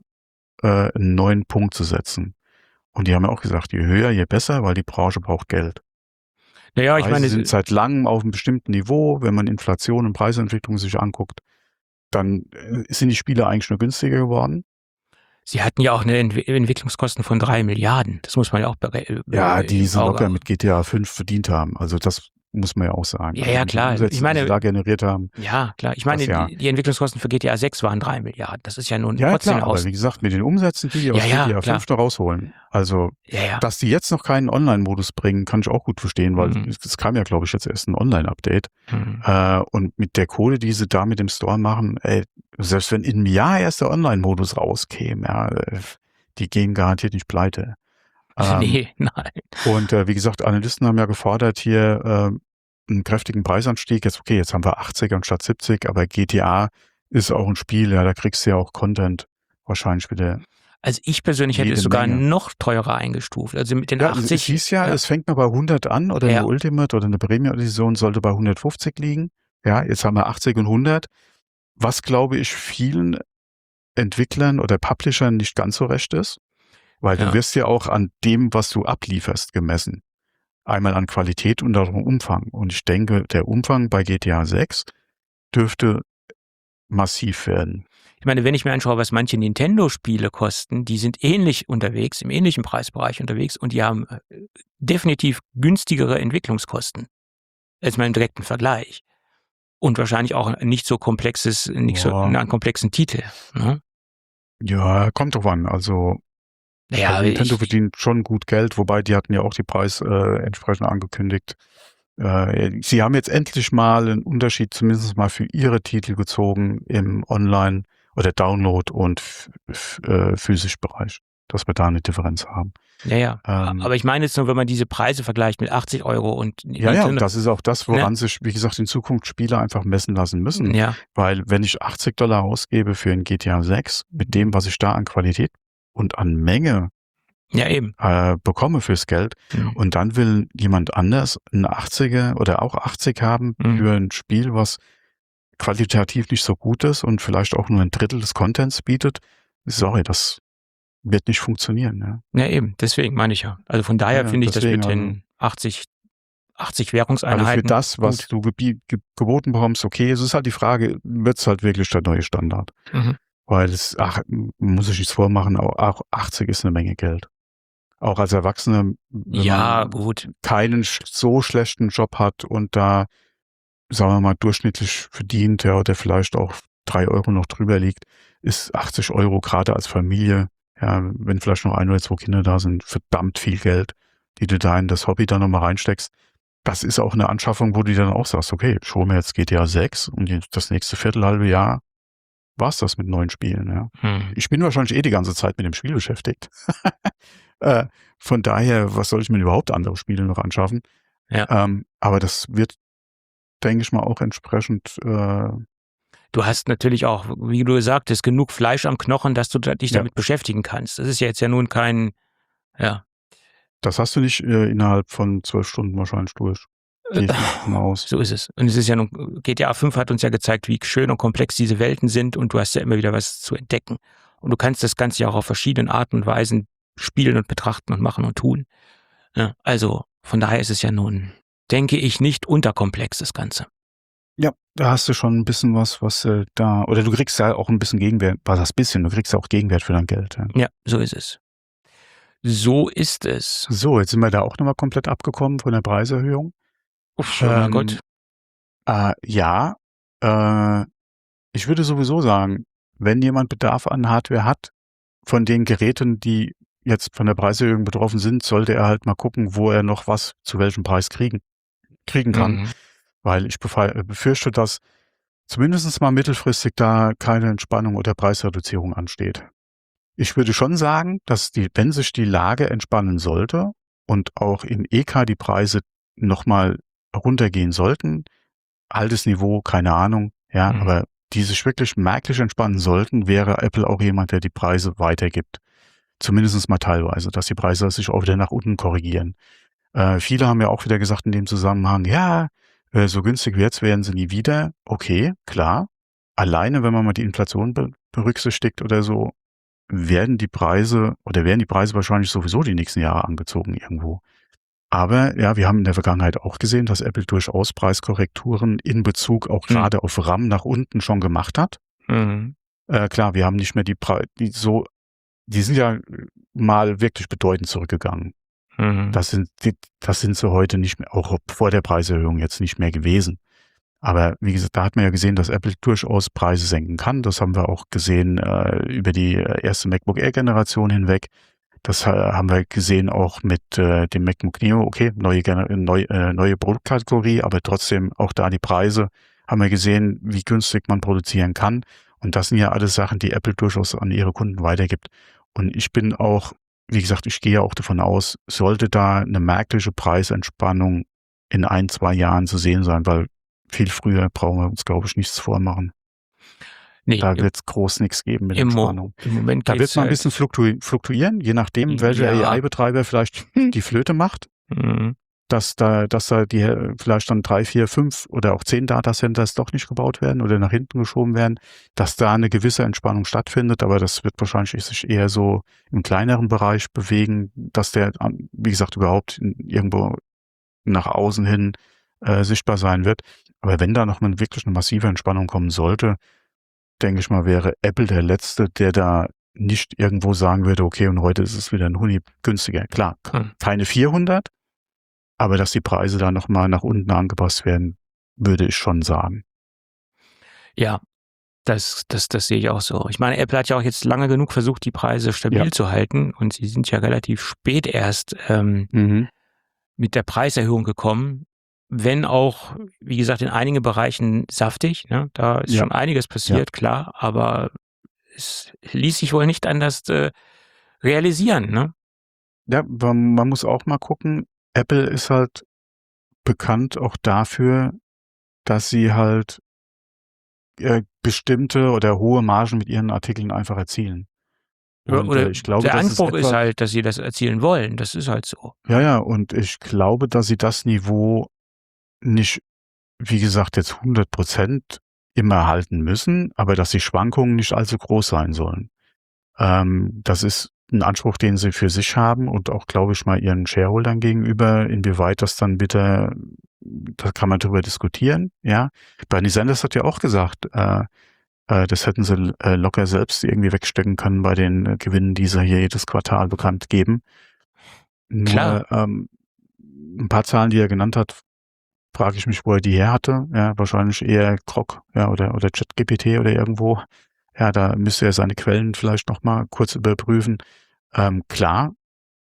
einen neuen Punkt zu setzen. Und die haben ja auch gesagt, je höher, je besser, weil die Branche braucht Geld. Naja, ich Preise meine, sind seit langem auf einem bestimmten Niveau. Wenn man Inflation und Preisentwicklung sich anguckt, dann sind die Spiele eigentlich nur günstiger geworden. sie hatten ja auch eine Entwicklungskosten von 3 Milliarden. Das muss man ja auch Ja, die im sie Auge locker haben. mit GTA 5 verdient haben. Also das muss man ja auch sagen. Ja, Also ja, mit den klar. Umsätzen, Ich die sie meine, da generiert haben, ja, klar. Ich meine, das ja. die Entwicklungskosten für GTA 6 waren 3 Milliarden. Das ist ja nun Ja, trotzdem klar, aber wie gesagt, mit den Umsätzen, die Ja, aus ja, GTA klar. 5 noch rausholen. Also, Ja, ja. dass die jetzt noch keinen Online-Modus bringen, kann ich auch gut verstehen, weil Mhm. es kam ja, glaube ich, jetzt erst ein Online-Update. Mhm. Und mit der Kohle, die sie da mit dem Store machen, selbst wenn in einem Jahr erst der Online-Modus rauskäme, ja, die gehen garantiert nicht pleite. Nee, nein. Und wie gesagt, Analysten haben ja gefordert hier einen kräftigen Preisanstieg. Jetzt haben wir 80er anstatt 70, aber GTA ist auch ein Spiel, ja, da kriegst du ja auch Content wahrscheinlich wieder Also ich persönlich hätte es jede sogar Menge. noch teurer eingestuft. Also mit den Ja, es 80. hieß ja, Ja, es fängt mal bei 100 an oder eine ja, Ultimate oder eine Premium-Edition sollte bei 150 liegen. Ja, jetzt haben wir 80 und 100, was, glaube ich, vielen Entwicklern oder Publishern nicht ganz so recht ist, weil du ja. wirst ja auch an dem, was du ablieferst, gemessen. Einmal an Qualität und auch an Umfang. Und ich denke, der Umfang bei GTA 6 dürfte massiv werden. Ich meine, wenn ich mir anschaue, was manche Nintendo-Spiele kosten, die sind ähnlich unterwegs, im ähnlichen Preisbereich unterwegs und die haben definitiv günstigere Entwicklungskosten als mal im direkten Vergleich. Und wahrscheinlich auch nicht so einen komplexen Titel. Ne? Ja, kommt drauf an. Also Ja, Nintendo verdient schon gut Geld, wobei die hatten ja auch die Preis entsprechend angekündigt. Sie haben jetzt endlich mal einen Unterschied zumindest mal für ihre Titel gezogen im Online- oder Download- und physischen Bereich, dass wir da eine Differenz haben. ja. Aber ich meine jetzt nur, wenn man diese Preise vergleicht mit 80 Euro und Ja, und das ist auch das, woran Ne? sich, wie gesagt, in Zukunft Spieler einfach messen lassen müssen. Ja, Weil wenn ich $80 ausgebe für ein GTA 6, mit dem, was ich da an Qualität und an Menge ja eben. bekomme fürs Geld, Mhm. und dann will jemand anders einen 80er oder auch 80 haben für ein Spiel, was qualitativ nicht so gut ist und vielleicht auch nur ein Drittel des Contents bietet. Sorry, das wird nicht funktionieren. Ja, Ja eben, deswegen meine ich ja. Also von daher Ja, finde ich das deswegen mit den 80 Währungseinheiten. Also für das, was gut. du geboten bekommst, okay, es ist halt die Frage, wird es halt wirklich der neue Standard? Mhm. Weil muss ich nichts vormachen, auch 80 ist eine Menge Geld. Auch als Erwachsener, wenn Ja, man gut. keinen so schlechten Job hat und da, sagen wir mal, durchschnittlich verdient, ja, oder vielleicht auch 3 Euro noch drüber liegt, ist 80 Euro gerade als Familie, ja, wenn vielleicht noch 1 oder 2 Kinder da sind, verdammt viel Geld, die du da in das Hobby dann nochmal reinsteckst. Das ist auch eine Anschaffung, wo du dann auch sagst, okay, ich hole mir jetzt GTA 6 und das nächste viertelhalbe Jahr war's das mit neuen Spielen. Ja. Hm. Ich bin wahrscheinlich die ganze Zeit mit dem Spiel beschäftigt. Von daher, was soll ich mir überhaupt andere Spiele noch anschaffen? Ja. Aber das wird, denke ich mal, auch entsprechend. Du hast natürlich auch, wie du sagtest, genug Fleisch am Knochen, dass du dich Ja. damit beschäftigen kannst. Das ist ja jetzt ja nun kein, ja. Das hast du nicht innerhalb von 12 Stunden wahrscheinlich durch. Gehe ich nicht davon aus. So ist es. Und es ist ja nun, GTA 5 hat uns ja gezeigt, wie schön und komplex diese Welten sind und du hast ja immer wieder was zu entdecken. Und du kannst das Ganze ja auch auf verschiedenen Arten und Weisen spielen und betrachten und machen und tun. Ja, also von daher ist es ja nun denke ich, nicht unterkomplex, das Ganze. Ja, da hast du schon ein bisschen was da oder du kriegst ja auch ein bisschen Gegenwert, was heißt bisschen, du kriegst ja auch Gegenwert für dein Geld, ja. Ja, so ist es. So ist es. So, jetzt sind wir da auch noch mal komplett abgekommen von der Preiserhöhung. Uff, oh mein Gott. Ja, ich würde sowieso sagen, wenn jemand Bedarf an Hardware hat, von den Geräten, die jetzt von der Preiserhöhung betroffen sind, sollte er halt mal gucken, wo er noch was zu welchem Preis kriegen kann. Mhm. Weil ich befürchte, dass zumindest mal mittelfristig da keine Entspannung oder Preisreduzierung ansteht. Ich würde schon sagen, dass wenn sich die Lage entspannen sollte und auch im EK die Preise nochmal runtergehen sollten, altes Niveau, keine Ahnung, ja, aber die sich wirklich merklich entspannen sollten, wäre Apple auch jemand, der die Preise weitergibt. Zumindest mal teilweise, dass die Preise sich auch wieder nach unten korrigieren. Viele haben ja auch wieder gesagt in dem Zusammenhang, ja, so günstig wie jetzt werden sie nie wieder. Okay, klar. Alleine, wenn man mal die Inflation berücksichtigt oder so, werden die Preise wahrscheinlich sowieso die nächsten Jahre angezogen irgendwo. Aber ja, wir haben in der Vergangenheit auch gesehen, dass Apple durchaus Preiskorrekturen in Bezug auch gerade auf RAM nach unten schon gemacht hat. Mhm. Klar, wir haben nicht mehr die sind ja mal wirklich bedeutend zurückgegangen. Mhm. Das sind sie heute nicht mehr, auch vor der Preiserhöhung jetzt nicht mehr gewesen. Aber wie gesagt, da hat man ja gesehen, dass Apple durchaus Preise senken kann. Das haben wir auch gesehen über die erste MacBook Air Generation hinweg. Das haben wir gesehen auch mit dem MacBook Neo. Okay, neue Produktkategorie, aber trotzdem auch da die Preise haben wir gesehen, wie günstig man produzieren kann. Und das sind ja alles Sachen, die Apple durchaus an ihre Kunden weitergibt. Und ich bin auch, wie gesagt, ich gehe auch davon aus, sollte da eine merkliche Preisentspannung in 1-2 Jahren zu sehen sein, weil viel früher brauchen wir uns, glaube ich, nichts vormachen. Nee, Da wird es groß nichts geben mit im Entspannung. Moment Da wird geht's es mal ein halt. bisschen fluktuieren, je nachdem, welcher Ja. AI-Betreiber vielleicht die Flöte macht, Mhm. dass da die vielleicht dann 3, 4, 5 oder auch 10 Datacenters doch nicht gebaut werden oder nach hinten geschoben werden, dass da eine gewisse Entspannung stattfindet, aber das wird wahrscheinlich sich eher so im kleineren Bereich bewegen, dass der, wie gesagt, überhaupt irgendwo nach außen hin sichtbar sein wird. Aber wenn da noch wirklich eine massive Entspannung kommen sollte, denke ich mal, wäre Apple der Letzte, der da nicht irgendwo sagen würde, okay, und heute ist es wieder ein Huni günstiger. Klar, keine 400, aber dass die Preise da nochmal nach unten angepasst werden, würde ich schon sagen. Ja, das sehe ich auch so. Ich meine, Apple hat ja auch jetzt lange genug versucht, die Preise stabil zu halten und sie sind ja relativ spät erst mit der Preiserhöhung gekommen, wenn auch, wie gesagt, in einigen Bereichen saftig. Ne? Da ist schon einiges passiert, klar, aber es ließ sich wohl nicht anders realisieren. Ne? Ja, man muss auch mal gucken, Apple ist halt bekannt auch dafür, dass sie halt bestimmte oder hohe Margen mit ihren Artikeln einfach erzielen. Und Oder ich glaube, der das Anspruch ist etwa, halt, dass sie das erzielen wollen. Das ist halt so. ja, und ich glaube, dass sie das Niveau nicht, wie gesagt, jetzt 100% immer halten müssen, aber dass die Schwankungen nicht allzu groß sein sollen. Das ist ein Anspruch, den sie für sich haben und auch, glaube ich, mal ihren Shareholdern gegenüber. Inwieweit das dann bitte, da kann man drüber diskutieren, ja. Bernie Sanders hat ja auch gesagt, das hätten sie locker selbst irgendwie wegstecken können bei den Gewinnen, die sie hier jedes Quartal bekannt geben. Klar. Nur ein paar Zahlen, die er genannt hat, frage ich mich, wo er die her hatte. Ja, wahrscheinlich eher Grok, ja, oder ChatGPT oder irgendwo. Ja, da müsste er seine Quellen vielleicht noch mal kurz überprüfen. Klar,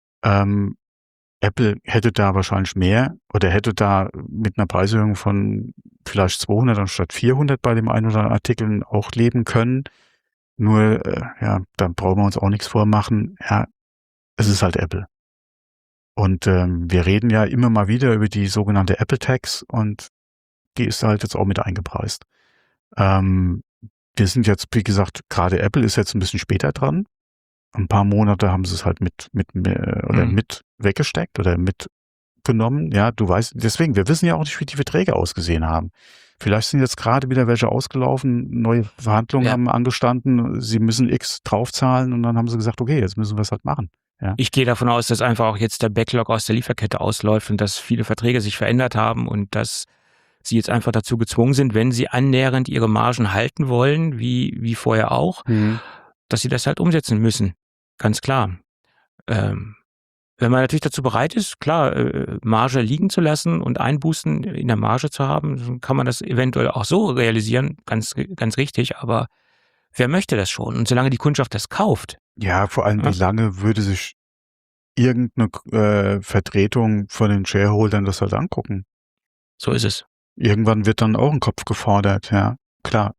Apple hätte da wahrscheinlich mehr oder hätte da mit einer Preiserhöhung von vielleicht 200 anstatt 400 bei dem einen oder anderen Artikel auch leben können. Nur, ja, da brauchen wir uns auch nichts vormachen. Ja, es ist halt Apple. Und wir reden ja immer mal wieder über die sogenannte Apple Tax und die ist halt jetzt auch mit eingepreist. Wir sind jetzt, wie gesagt, gerade Apple ist jetzt ein bisschen später dran. Ein paar Monate haben sie es halt mit weggesteckt oder mitgenommen. Ja, du weißt, deswegen, wir wissen ja auch nicht, wie die Verträge ausgesehen haben. Vielleicht sind jetzt gerade wieder welche ausgelaufen, neue Verhandlungen haben angestanden, sie müssen X draufzahlen und dann haben sie gesagt, okay, jetzt müssen wir es halt machen. Ja. Ich gehe davon aus, dass einfach auch jetzt der Backlog aus der Lieferkette ausläuft und dass viele Verträge sich verändert haben und dass sie jetzt einfach dazu gezwungen sind, wenn sie annähernd ihre Margen halten wollen, wie vorher auch, dass sie das halt umsetzen müssen. Ganz klar. Wenn man natürlich dazu bereit ist, klar, Marge liegen zu lassen und Einbußen in der Marge zu haben, dann kann man das eventuell auch so realisieren, ganz richtig, aber wer möchte das schon? Und solange die Kundschaft das kauft. Ja, vor allem, wie lange würde sich irgendeine Vertretung von den Shareholdern das halt angucken? So ist es. Irgendwann wird dann auch ein Kopf gefordert, ja. Klar,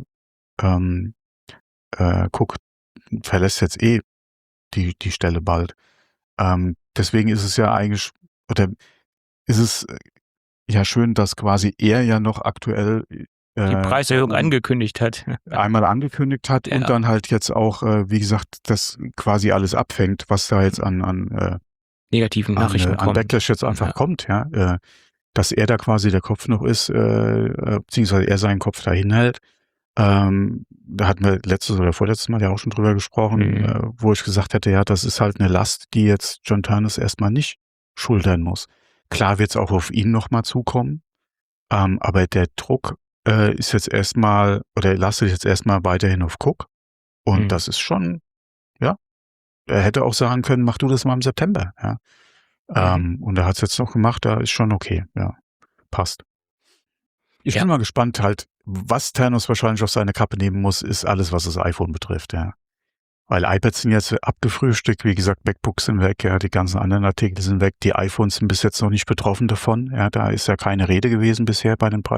Cook verlässt jetzt die Stelle bald. Deswegen ist es ja eigentlich, oder ist es ja schön, dass quasi er ja noch aktuell die Preiserhöhung angekündigt hat. Einmal angekündigt hat und dann halt jetzt auch, wie gesagt, das quasi alles abfängt, was da jetzt an negativen Nachrichten an Backlash jetzt einfach kommt, ja. Dass er da quasi der Kopf noch ist, beziehungsweise er seinen Kopf dahin hält. Da hatten wir letztes oder vorletztes Mal ja auch schon drüber gesprochen, wo ich gesagt hätte, ja, das ist halt eine Last, die jetzt John Ternus erstmal nicht schultern muss. Klar wird es auch auf ihn nochmal zukommen, aber der Druck ist jetzt erstmal, oder lastet jetzt erstmal weiterhin auf Cook. Und das ist schon, ja, er hätte auch sagen können, mach du das mal im September, ja. Und er hat es jetzt noch gemacht, da ist schon okay, ja, passt. Ich bin mal gespannt halt, was Ternus wahrscheinlich auf seine Kappe nehmen muss, ist alles, was das iPhone betrifft, ja. Weil iPads sind jetzt abgefrühstückt, wie gesagt, MacBooks sind weg, ja, die ganzen anderen Artikel sind weg, die iPhones sind bis jetzt noch nicht betroffen davon, ja, da ist ja keine Rede gewesen bisher bei den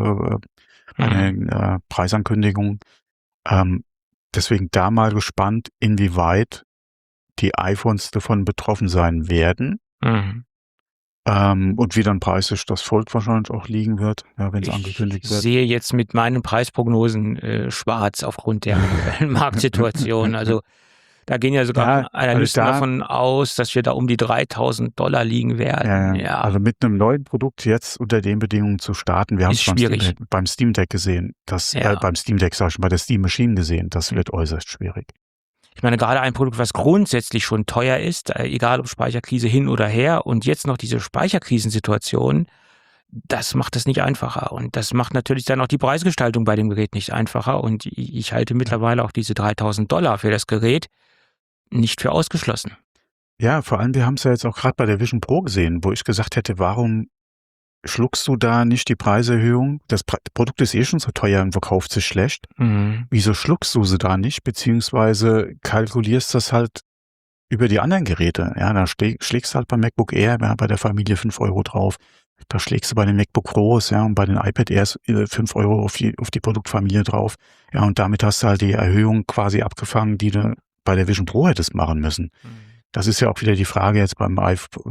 Preisankündigungen. Deswegen da mal gespannt, inwieweit die iPhones davon betroffen sein werden. Und wie dann preislich das Fold wahrscheinlich auch liegen wird, ja, wenn es angekündigt wird. Ich sehe jetzt mit meinen Preisprognosen schwarz aufgrund der Marktsituation. Also da gehen ja sogar Analysten davon aus, dass wir da um die $3.000 liegen werden. Ja. Also mit einem neuen Produkt jetzt unter den Bedingungen zu starten, wir haben es beim Steam Deck gesehen, beim Steam Deck, sag ich mal, der Steam Machine gesehen, das wird äußerst schwierig. Ich meine, gerade ein Produkt, was grundsätzlich schon teuer ist, egal ob Speicherkrise hin oder her, und jetzt noch diese Speicherkrisensituation, das macht es nicht einfacher. Und das macht natürlich dann auch die Preisgestaltung bei dem Gerät nicht einfacher. Und ich halte mittlerweile auch diese $3.000 für das Gerät nicht für ausgeschlossen. Ja, vor allem, wir haben es ja jetzt auch gerade bei der Vision Pro gesehen, wo ich gesagt hätte, warum schluckst du da nicht die Preiserhöhung? Das Produkt ist schon so teuer und verkauft sich schlecht. Wieso schluckst du sie da nicht? Beziehungsweise kalkulierst das halt über die anderen Geräte. Ja, da schlägst du halt beim MacBook Air bei der Familie 5 € drauf. Da schlägst du bei den MacBook Pros, ja, und bei den iPad Airs 5 € auf die Produktfamilie drauf. Ja, und damit hast du halt die Erhöhung quasi abgefangen, die du bei der Vision Pro hättest machen müssen. Das ist ja auch wieder die Frage jetzt beim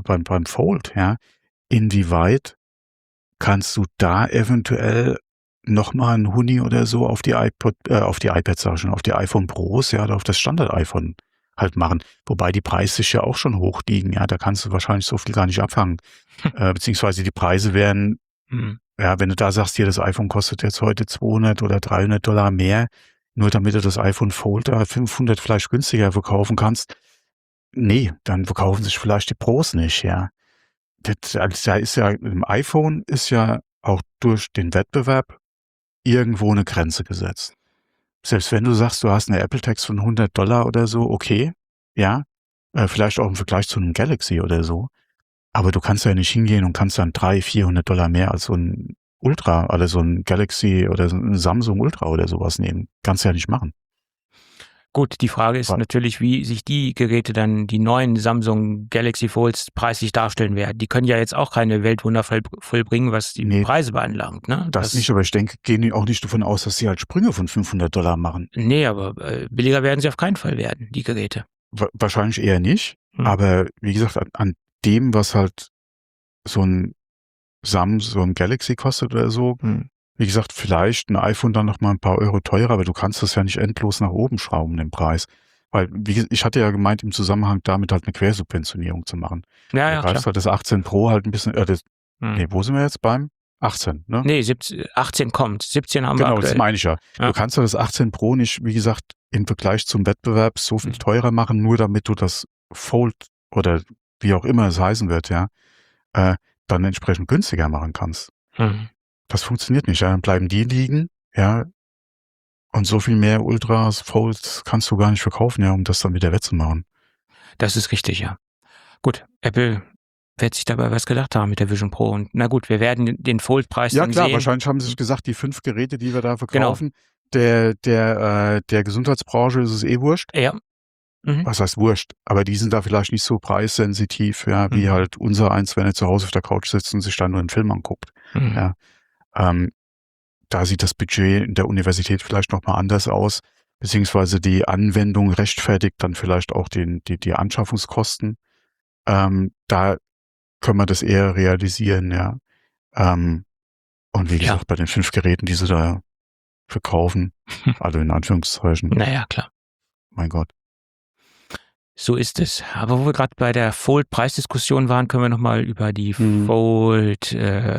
Fold, ja. Inwieweit kannst du da eventuell nochmal einen Huni oder so auf die iPads, sag ich schon, auf die iPhone Pros, ja, oder auf das Standard-iPhone halt machen. Wobei die Preise sich ja auch schon hoch liegen, ja, da kannst du wahrscheinlich so viel gar nicht abfangen. Beziehungsweise die Preise werden, ja, wenn du da sagst, hier, das iPhone kostet jetzt heute $200 oder $300 mehr, nur damit du das iPhone Fold da 500 vielleicht günstiger verkaufen kannst. Nee, dann verkaufen sich vielleicht die Pros nicht, ja. Da ist ja, im iPhone ist ja auch durch den Wettbewerb irgendwo eine Grenze gesetzt. Selbst wenn du sagst, du hast eine Apple Tax von $100 oder so, okay, ja, vielleicht auch im Vergleich zu einem Galaxy oder so, aber du kannst ja nicht hingehen und kannst dann $300-400 mehr als so ein Ultra, oder so ein Galaxy oder so ein Samsung Ultra oder sowas nehmen. Kannst du ja nicht machen. Gut, die Frage ist natürlich, wie sich die Geräte dann, die neuen Samsung Galaxy Folds, preislich darstellen werden. Die können ja jetzt auch keine Weltwunder vollbringen, was die Preise beanlangt. Ne? Das nicht, aber ich denke, gehen die auch nicht davon aus, dass sie halt Sprünge von $500 machen. Nee, aber billiger werden sie auf keinen Fall werden, die Geräte. Wahrscheinlich eher nicht, aber wie gesagt, an dem, was halt so ein Samsung Galaxy kostet oder so, wie gesagt, vielleicht ein iPhone dann noch mal ein paar Euro teurer, aber du kannst das ja nicht endlos nach oben schrauben, den Preis. Weil, ich hatte ja gemeint, im Zusammenhang damit halt eine Quersubventionierung zu machen. Ja, du halt das 18 Pro halt ein bisschen, wo sind wir jetzt beim? 18, ne? Nee, 18 kommt, 17 haben wir aktuell. Genau, das meine ich ja. Du kannst ja das 18 Pro nicht, wie gesagt, im Vergleich zum Wettbewerb so viel teurer machen, nur damit du das Fold oder wie auch immer es heißen wird, ja, dann entsprechend günstiger machen kannst. Mhm. Das funktioniert nicht. Ja. Dann bleiben die liegen, ja, und so viel mehr Ultras, Folds kannst du gar nicht verkaufen, ja, um das dann wieder wettzumachen. Das ist richtig, ja. Gut, Apple wird sich dabei was gedacht haben mit der Vision Pro. Und na gut, wir werden den Fold-Preis Ja dann klar, sehen. wahrscheinlich haben sie sich gesagt, die 5 Geräte, die wir da Genau. verkaufen, der Gesundheitsbranche ist es eh wurscht. Ja. Mhm. Was heißt wurscht? Aber die sind da vielleicht nicht so preissensitiv, ja, wie Mhm. halt unser eins, wenn er zu Hause auf der Couch sitzt und sich dann nur einen Film anguckt. Mhm. Ja. Da sieht das Budget in der Universität vielleicht noch mal anders aus, beziehungsweise die Anwendung rechtfertigt dann vielleicht auch die Anschaffungskosten. Da können wir das eher realisieren, ja. Und wie Ja. gesagt, bei den 5 Geräten, die sie da verkaufen, also in Anführungszeichen, Naja, klar. mein Gott. So ist es. Aber wo wir gerade bei der Fold-Preisdiskussion waren, können wir nochmal über die Fold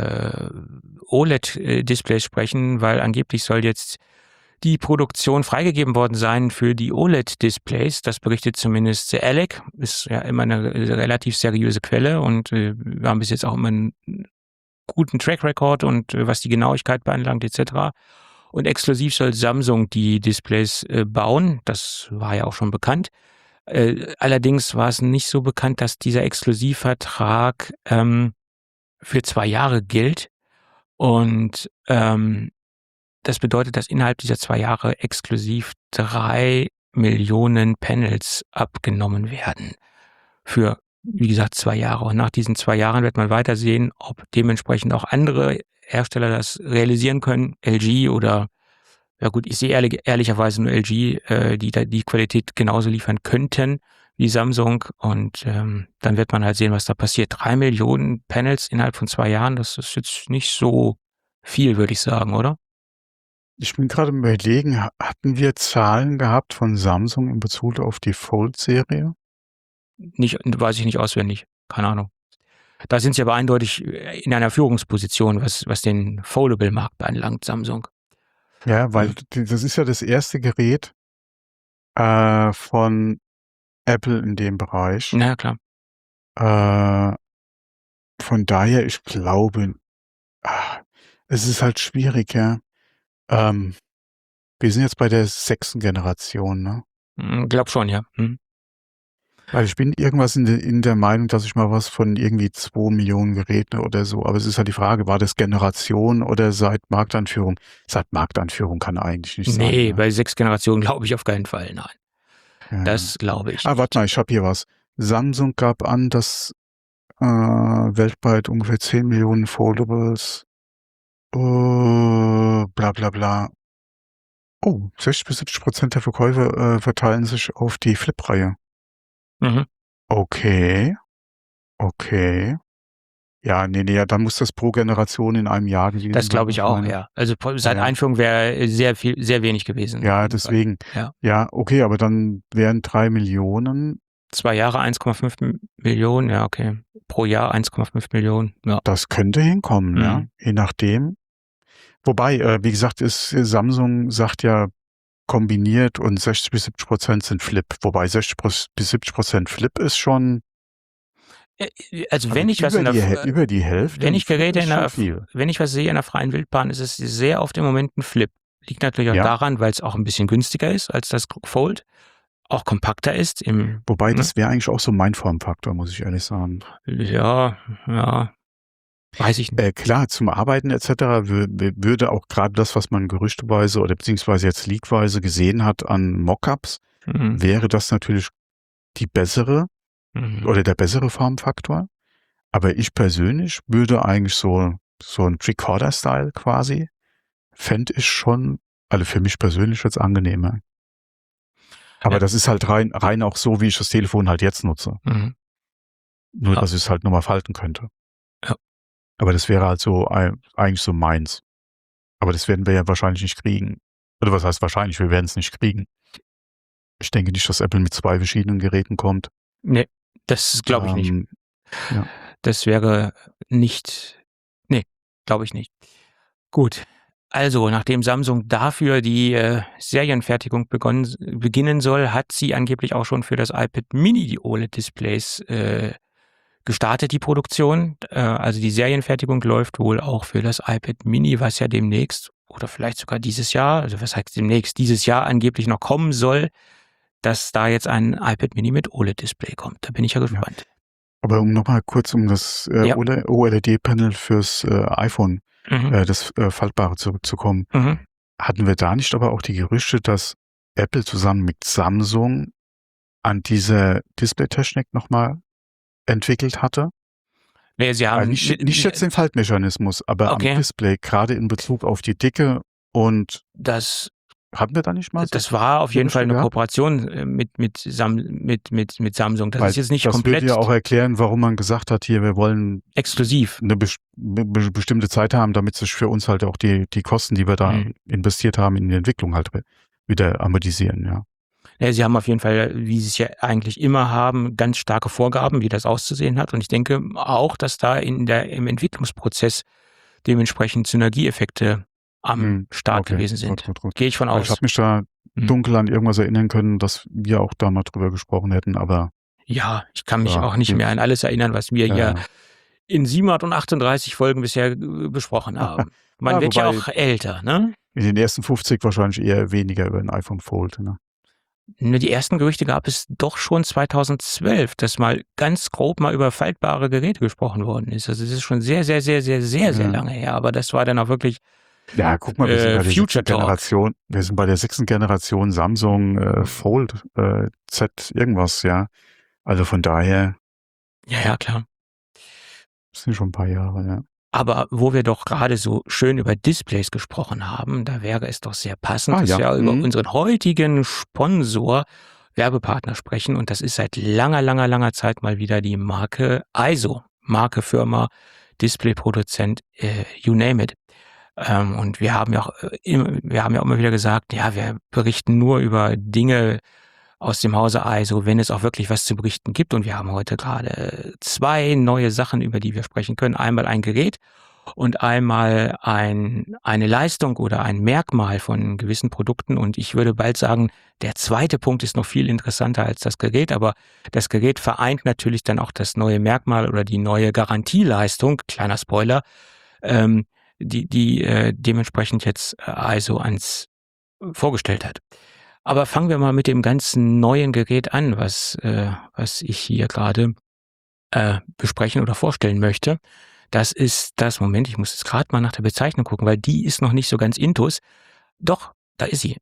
OLED-Displays sprechen, weil angeblich soll jetzt die Produktion freigegeben worden sein für die OLED-Displays. Das berichtet zumindest The Alec. Ist ja immer eine relativ seriöse Quelle und wir haben bis jetzt auch immer einen guten Track-Record und was die Genauigkeit beanlangt etc. Und exklusiv soll Samsung die Displays bauen. Das war ja auch schon bekannt. Allerdings war es nicht so bekannt, dass dieser Exklusivvertrag für 2 Jahre gilt. Und das bedeutet, dass innerhalb dieser 2 Jahre exklusiv 3 Millionen Panels abgenommen werden. Für, wie gesagt, 2 Jahre. Und nach diesen 2 Jahren wird man weiter sehen, ob dementsprechend auch andere Hersteller das realisieren können. LG oder, ja gut, ich sehe ehrlicherweise nur LG, die da die Qualität genauso liefern könnten wie Samsung. Und dann wird man halt sehen, was da passiert. 3 Millionen Panels innerhalb von 2 Jahren, das ist jetzt nicht so viel, würde ich sagen, oder? Ich bin gerade am Überlegen, hatten wir Zahlen gehabt von Samsung in Bezug auf die Fold-Serie? Weiß ich nicht auswendig. Keine Ahnung. Da sind sie aber eindeutig in einer Führungsposition, was den Foldable-Markt anlangt, Samsung. Ja, weil das ist ja das erste Gerät von Apple in dem Bereich. Na ja, klar. Von daher, ich glaube, es ist halt schwierig, ja. Wir sind jetzt bei der 6. Generation, ne? Glaub schon, ja. Weil ich bin irgendwas in der Meinung, dass ich mal was von irgendwie 2 Millionen Geräten oder so, aber es ist halt die Frage, war das Generation oder seit Marktanführung? Seit Marktanführung kann eigentlich nicht sein. Nee, Ne? bei 6 Generationen glaube ich auf keinen Fall, nein. Ja. Das glaube ich. Warte mal, ich habe hier was. Samsung gab an, dass weltweit ungefähr 10 Millionen Foldables, bla bla bla. Oh, 60-70% der Verkäufe verteilen sich auf die Flip-Reihe. Mhm. Okay. Ja, nee, dann muss das pro Generation in einem Jahr gewesen sein. Das glaube ich auch, ja. Also seit Einführung wäre sehr wenig gewesen. Ja, deswegen. Ja, okay, aber dann wären 3 Millionen. 2 Jahre 1,5 Millionen, ja, okay. Pro Jahr 1,5 Millionen, ja. Das könnte hinkommen, ja, je nachdem. Wobei, wie gesagt, Samsung sagt ja kombiniert und 60-70% sind Flip. Wobei 60-70% Flip ist schon. Also wenn ich was über die Hälfte. Wenn ich was sehe in der freien Wildbahn, ist es sehr oft im Moment ein Flip. Liegt natürlich auch daran, weil es auch ein bisschen günstiger ist als das Fold, auch kompakter ist. Wobei, das wäre eigentlich auch so mein Formfaktor, muss ich ehrlich sagen. Ja. Weiß ich nicht. Klar, zum Arbeiten etc. würde auch gerade das, was man gerüchteweise oder beziehungsweise jetzt leakweise gesehen hat an Mockups, wäre das natürlich die bessere oder der bessere Formfaktor. Aber ich persönlich würde eigentlich so ein Tricorder-Style quasi, fände ich schon, also für mich persönlich jetzt angenehmer. Aber das ist halt rein auch so, wie ich das Telefon halt jetzt nutze. Nur, dass ich es halt nochmal falten könnte. Ja. Aber das wäre halt so eigentlich so meins. Aber das werden wir ja wahrscheinlich nicht kriegen. Oder was heißt wahrscheinlich, wir werden es nicht kriegen. Ich denke nicht, dass Apple mit 2 verschiedenen Geräten kommt. Nee, das glaube ich nicht. Ja. Das wäre nicht, nee, glaube ich nicht. Gut, Also, nachdem Samsung dafür die Serienfertigung beginnen soll, hat sie angeblich auch schon für das iPad Mini die OLED-Displays gestartet, die Produktion. Also die Serienfertigung läuft wohl auch für das iPad Mini, was ja demnächst oder vielleicht sogar dieses Jahr, also was heißt demnächst, dieses Jahr angeblich noch kommen soll, dass da jetzt ein iPad Mini mit OLED-Display kommt. Da bin ich ja gespannt. Aber nochmal kurz um das Ja. OLED-Panel fürs iPhone, Mhm. das Faltbare zurückzukommen. Mhm. Hatten wir da nicht aber auch die Gerüchte, dass Apple zusammen mit Samsung an dieser Display-Technik nochmal entwickelt hatte? Nee, sie haben Nicht jetzt den Faltmechanismus, aber Okay. am Display, gerade in Bezug auf die Dicke und das hatten wir da nicht mal so? Das war auf jeden Fall eine gehabt? Kooperation mit Samsung. Das Weil ist jetzt nicht das komplett würde ja auch erklären, warum man gesagt hat, hier, wir wollen exklusiv. eine bestimmte Zeit haben, damit sich für uns halt auch die Kosten, die wir da investiert haben in die Entwicklung halt wieder amortisieren, ja. Ja, sie haben auf jeden Fall, wie sie es ja eigentlich immer haben, ganz starke Vorgaben, wie das auszusehen hat. Und ich denke auch, dass da im Entwicklungsprozess dementsprechend Synergieeffekte am Start Okay, gewesen sind. gut. Gehe ich von Weil aus. ich habe mich da dunkel an irgendwas erinnern können, dass wir auch da mal drüber gesprochen hätten, aber Ja, ich kann mich Ja, auch nicht gut. mehr an alles erinnern, was wir hier ja. in 738 Folgen bisher besprochen haben. Man Ja, wird ja wobei- auch älter, ne? In den ersten 50 wahrscheinlich eher weniger über ein iPhone Fold. Ne? Die ersten Gerüchte gab es doch schon 2012, dass mal ganz grob mal über faltbare Geräte gesprochen worden ist. Also das ist schon sehr lange her. Aber das war dann auch wirklich Ja, guck mal, wir sind bei der Future sechsten Talk. Generation. Wir sind bei der 6. Generation Samsung Fold Z irgendwas, ja. Also von daher Ja, klar. sind schon ein paar Jahre, ja. Aber wo wir doch gerade so schön über Displays gesprochen haben, da wäre es doch sehr passend, dass ja. wir über unseren heutigen Sponsor, Werbepartner sprechen. Und das ist seit langer Zeit mal wieder die Marke ISO. Marke, Firma, Displayproduzent, you name it. Und wir haben ja auch immer wieder gesagt, ja, wir berichten nur über Dinge aus dem Hause ISO, wenn es auch wirklich was zu berichten gibt. Und wir haben heute gerade 2 neue Sachen, über die wir sprechen können. Einmal ein Gerät und einmal eine Leistung oder ein Merkmal von gewissen Produkten. Und ich würde bald sagen, der zweite Punkt ist noch viel interessanter als das Gerät. Aber das Gerät vereint natürlich dann auch das neue Merkmal oder die neue Garantieleistung, kleiner Spoiler, die dementsprechend jetzt ISO ans vorgestellt hat. Aber fangen wir mal mit dem ganzen neuen Gerät an, was ich hier gerade besprechen oder vorstellen möchte. Das ist das, Moment, ich muss jetzt gerade mal nach der Bezeichnung gucken, weil die ist noch nicht so ganz intus. Doch, da ist sie.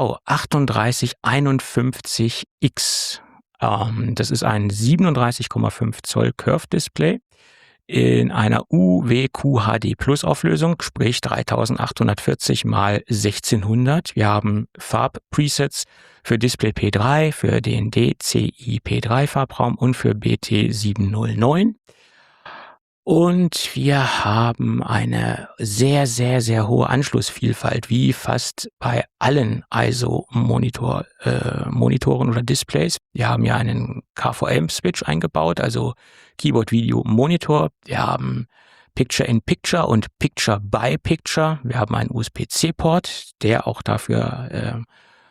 EV3851X. Das ist ein 37,5 Zoll Curved Display in einer UWQHD Plus Auflösung, sprich 3840 x 1600. Wir haben Farbpresets für Display P3, für den DCI P3 Farbraum und für BT 709. Und wir haben eine sehr hohe Anschlussvielfalt, wie fast bei allen ISO-Monitoren oder Displays. Wir haben ja einen KVM-Switch eingebaut, also Keyboard-Video-Monitor. Wir haben Picture-in-Picture und Picture-by-Picture. Wir haben einen USB-C-Port, der auch dafür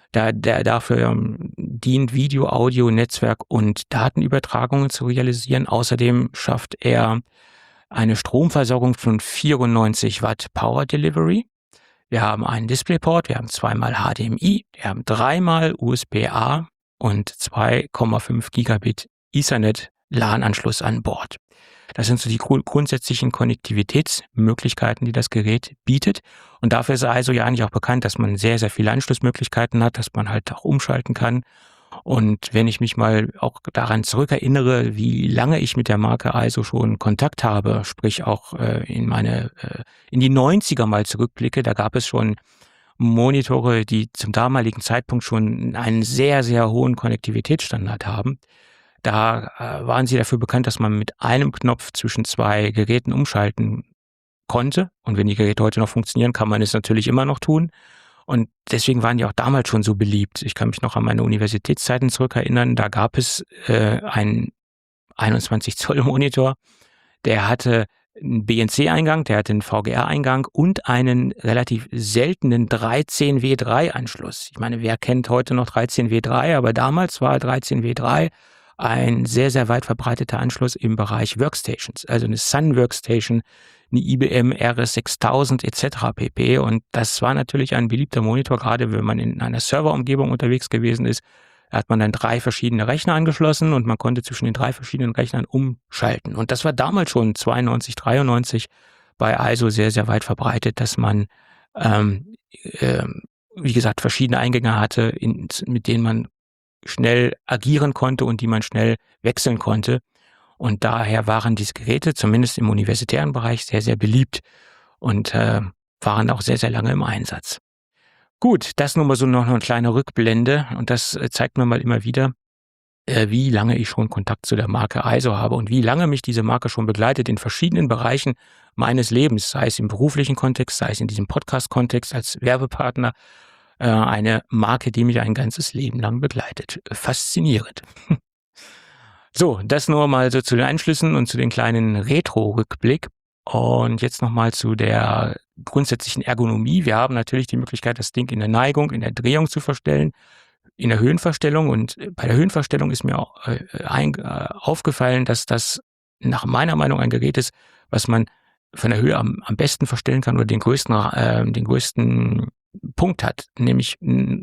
dient, Video, Audio, Netzwerk und Datenübertragungen zu realisieren. Außerdem schafft er eine Stromversorgung von 94 Watt Power Delivery. Wir haben einen DisplayPort, wir haben 2-mal HDMI, wir haben 3-mal USB-A und 2,5 Gigabit Ethernet LAN-Anschluss an Bord. Das sind so die grundsätzlichen Konnektivitätsmöglichkeiten, die das Gerät bietet. Und dafür ist ISO ja eigentlich auch bekannt, dass man sehr viele Anschlussmöglichkeiten hat, dass man halt auch umschalten kann. Und wenn ich mich mal auch daran zurückerinnere, wie lange ich mit der Marke ISO schon Kontakt habe, sprich auch in die 90er mal zurückblicke, da gab es schon Monitore, die zum damaligen Zeitpunkt schon einen sehr hohen Konnektivitätsstandard haben. Da waren sie dafür bekannt, dass man mit einem Knopf zwischen 2 Geräten umschalten konnte. Und wenn die Geräte heute noch funktionieren, kann man es natürlich immer noch tun. Und deswegen waren die auch damals schon so beliebt. Ich kann mich noch an meine Universitätszeiten zurückerinnern. Da gab es einen 21 Zoll Monitor. Der hatte einen BNC-Eingang, der hatte einen VGA-Eingang und einen relativ seltenen 13W3-Anschluss. Ich meine, wer kennt heute noch 13W3, aber damals war 13W3 ein sehr, sehr weit verbreiteter Anschluss im Bereich Workstations, also eine Sun Workstation, eine IBM RS6000 etc. pp. Und das war natürlich ein beliebter Monitor, gerade wenn man in einer Serverumgebung unterwegs gewesen ist. Da hat man dann 3 verschiedene Rechner angeschlossen und man konnte zwischen den 3 verschiedenen Rechnern umschalten. Und das war damals schon 92, 93 bei ISO sehr, sehr weit verbreitet, dass man, wie gesagt, verschiedene Eingänge hatte, mit denen man schnell agieren konnte und die man schnell wechseln konnte. Und daher waren diese Geräte, zumindest im universitären Bereich, sehr, sehr beliebt und waren auch sehr, sehr lange im Einsatz. Gut, das nur mal so noch eine kleine Rückblende und das zeigt mir mal immer wieder, wie lange ich schon Kontakt zu der Marke ISO habe und wie lange mich diese Marke schon begleitet in verschiedenen Bereichen meines Lebens, sei es im beruflichen Kontext, sei es in diesem Podcast-Kontext als Werbepartner. Eine Marke, die mich ein ganzes Leben lang begleitet. Faszinierend. So, das nur mal so zu den Einschlüssen und zu den kleinen Retro-Rückblick. Und jetzt nochmal zu der grundsätzlichen Ergonomie. Wir haben natürlich die Möglichkeit, das Ding in der Neigung, in der Drehung zu verstellen, in der Höhenverstellung. Und bei der Höhenverstellung ist mir auch aufgefallen, dass das nach meiner Meinung ein Gerät ist, was man von der Höhe am besten verstellen kann oder den größten Punkt hat, nämlich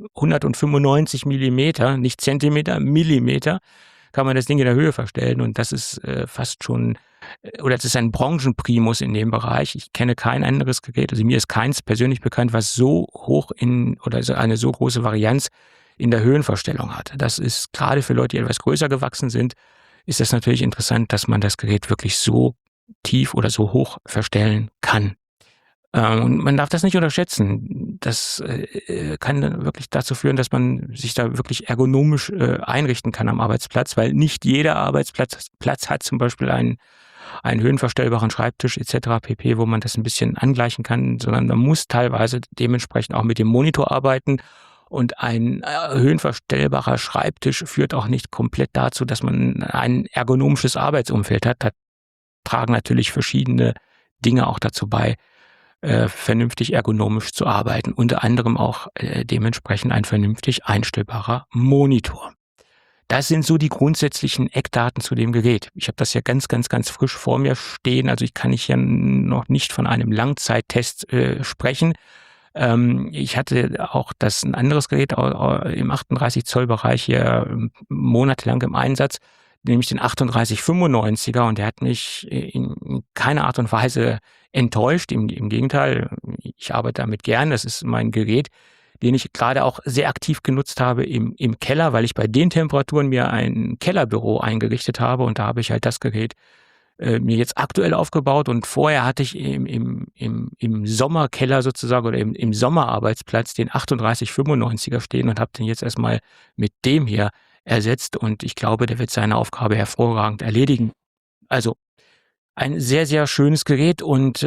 195 Millimeter, nicht Zentimeter, Millimeter, kann man das Ding in der Höhe verstellen und das ist fast schon, oder das ist ein Branchenprimus in dem Bereich. Ich kenne kein anderes Gerät, also mir ist keins persönlich bekannt, was so hoch oder so eine so große Varianz in der Höhenverstellung hat. Das ist gerade für Leute, die etwas größer gewachsen sind, ist das natürlich interessant, dass man das Gerät wirklich so tief oder so hoch verstellen kann. Und man darf das nicht unterschätzen. Das kann dann wirklich dazu führen, dass man sich da wirklich ergonomisch einrichten kann am Arbeitsplatz, weil nicht jeder Arbeitsplatz hat zum Beispiel einen höhenverstellbaren Schreibtisch etc. pp., wo man das ein bisschen angleichen kann, sondern man muss teilweise dementsprechend auch mit dem Monitor arbeiten. Und ein höhenverstellbarer Schreibtisch führt auch nicht komplett dazu, dass man ein ergonomisches Arbeitsumfeld hat. Da tragen natürlich verschiedene Dinge auch dazu bei, vernünftig ergonomisch zu arbeiten. Unter anderem auch dementsprechend ein vernünftig einstellbarer Monitor. Das sind so die grundsätzlichen Eckdaten zu dem Gerät. Ich habe das ja ganz, ganz, ganz frisch vor mir stehen. Also ich kann hier noch nicht von einem Langzeittest sprechen. Ich hatte auch ein anderes Gerät im 38 Zoll Bereich hier monatelang im Einsatz, nämlich den 3895er, und der hat mich in keiner Art und Weise enttäuscht. Im Gegenteil, ich arbeite damit gern. Das ist mein Gerät, den ich gerade auch sehr aktiv genutzt habe im Keller, weil ich bei den Temperaturen mir ein Kellerbüro eingerichtet habe, und da habe ich halt das Gerät mir jetzt aktuell aufgebaut, und vorher hatte ich im Sommerkeller sozusagen oder im Sommerarbeitsplatz den 3895er stehen und habe den jetzt erstmal mit dem hier ersetzt, und ich glaube, der wird seine Aufgabe hervorragend erledigen. Also ein sehr, sehr schönes Gerät, und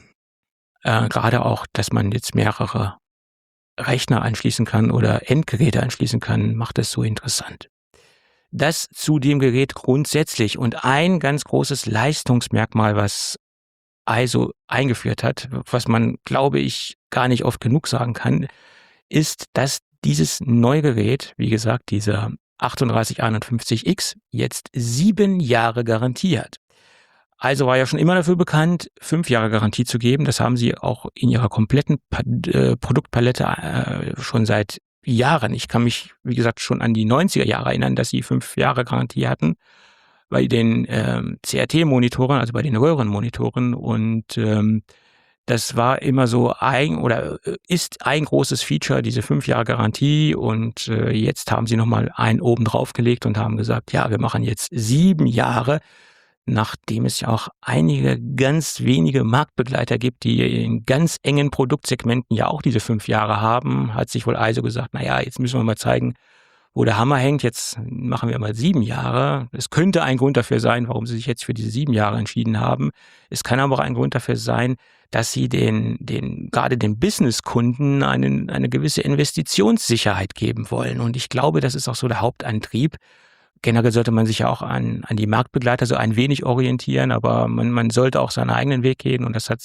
gerade auch, dass man jetzt mehrere Rechner anschließen kann oder Endgeräte anschließen kann, macht es so interessant. Das zu dem Gerät grundsätzlich, und ein ganz großes Leistungsmerkmal, was ISO eingeführt hat, was man, glaube ich, gar nicht oft genug sagen kann, ist, dass dieses neue Gerät, wie gesagt, dieser 3851X, jetzt 7 Jahre Garantie hat. ISO war ja schon immer dafür bekannt, 5 Jahre Garantie zu geben. Das haben sie auch in ihrer kompletten Produktpalette schon seit Jahren. Ich kann mich, wie gesagt, schon an die 90er Jahre erinnern, dass sie 5 Jahre Garantie hatten bei den CRT-Monitoren, also bei den Röhrenmonitoren, und das war immer so ist ein großes Feature, diese 5 Jahre Garantie, und jetzt haben sie nochmal einen oben drauf gelegt und haben gesagt, ja, wir machen jetzt 7 Jahre, nachdem es ja auch einige ganz wenige Marktbegleiter gibt, die in ganz engen Produktsegmenten ja auch diese 5 Jahre haben, hat sich wohl ISO gesagt, naja, jetzt müssen wir mal zeigen, wo der Hammer hängt, jetzt machen wir mal 7 Jahre. Es könnte ein Grund dafür sein, warum sie sich jetzt für diese 7 Jahre entschieden haben. Es kann aber auch ein Grund dafür sein, dass sie gerade den Businesskunden eine gewisse Investitionssicherheit geben wollen. Und ich glaube, das ist auch so der Hauptantrieb, generell sollte man sich ja auch an die Marktbegleiter so ein wenig orientieren, aber man sollte auch seinen eigenen Weg gehen und das hat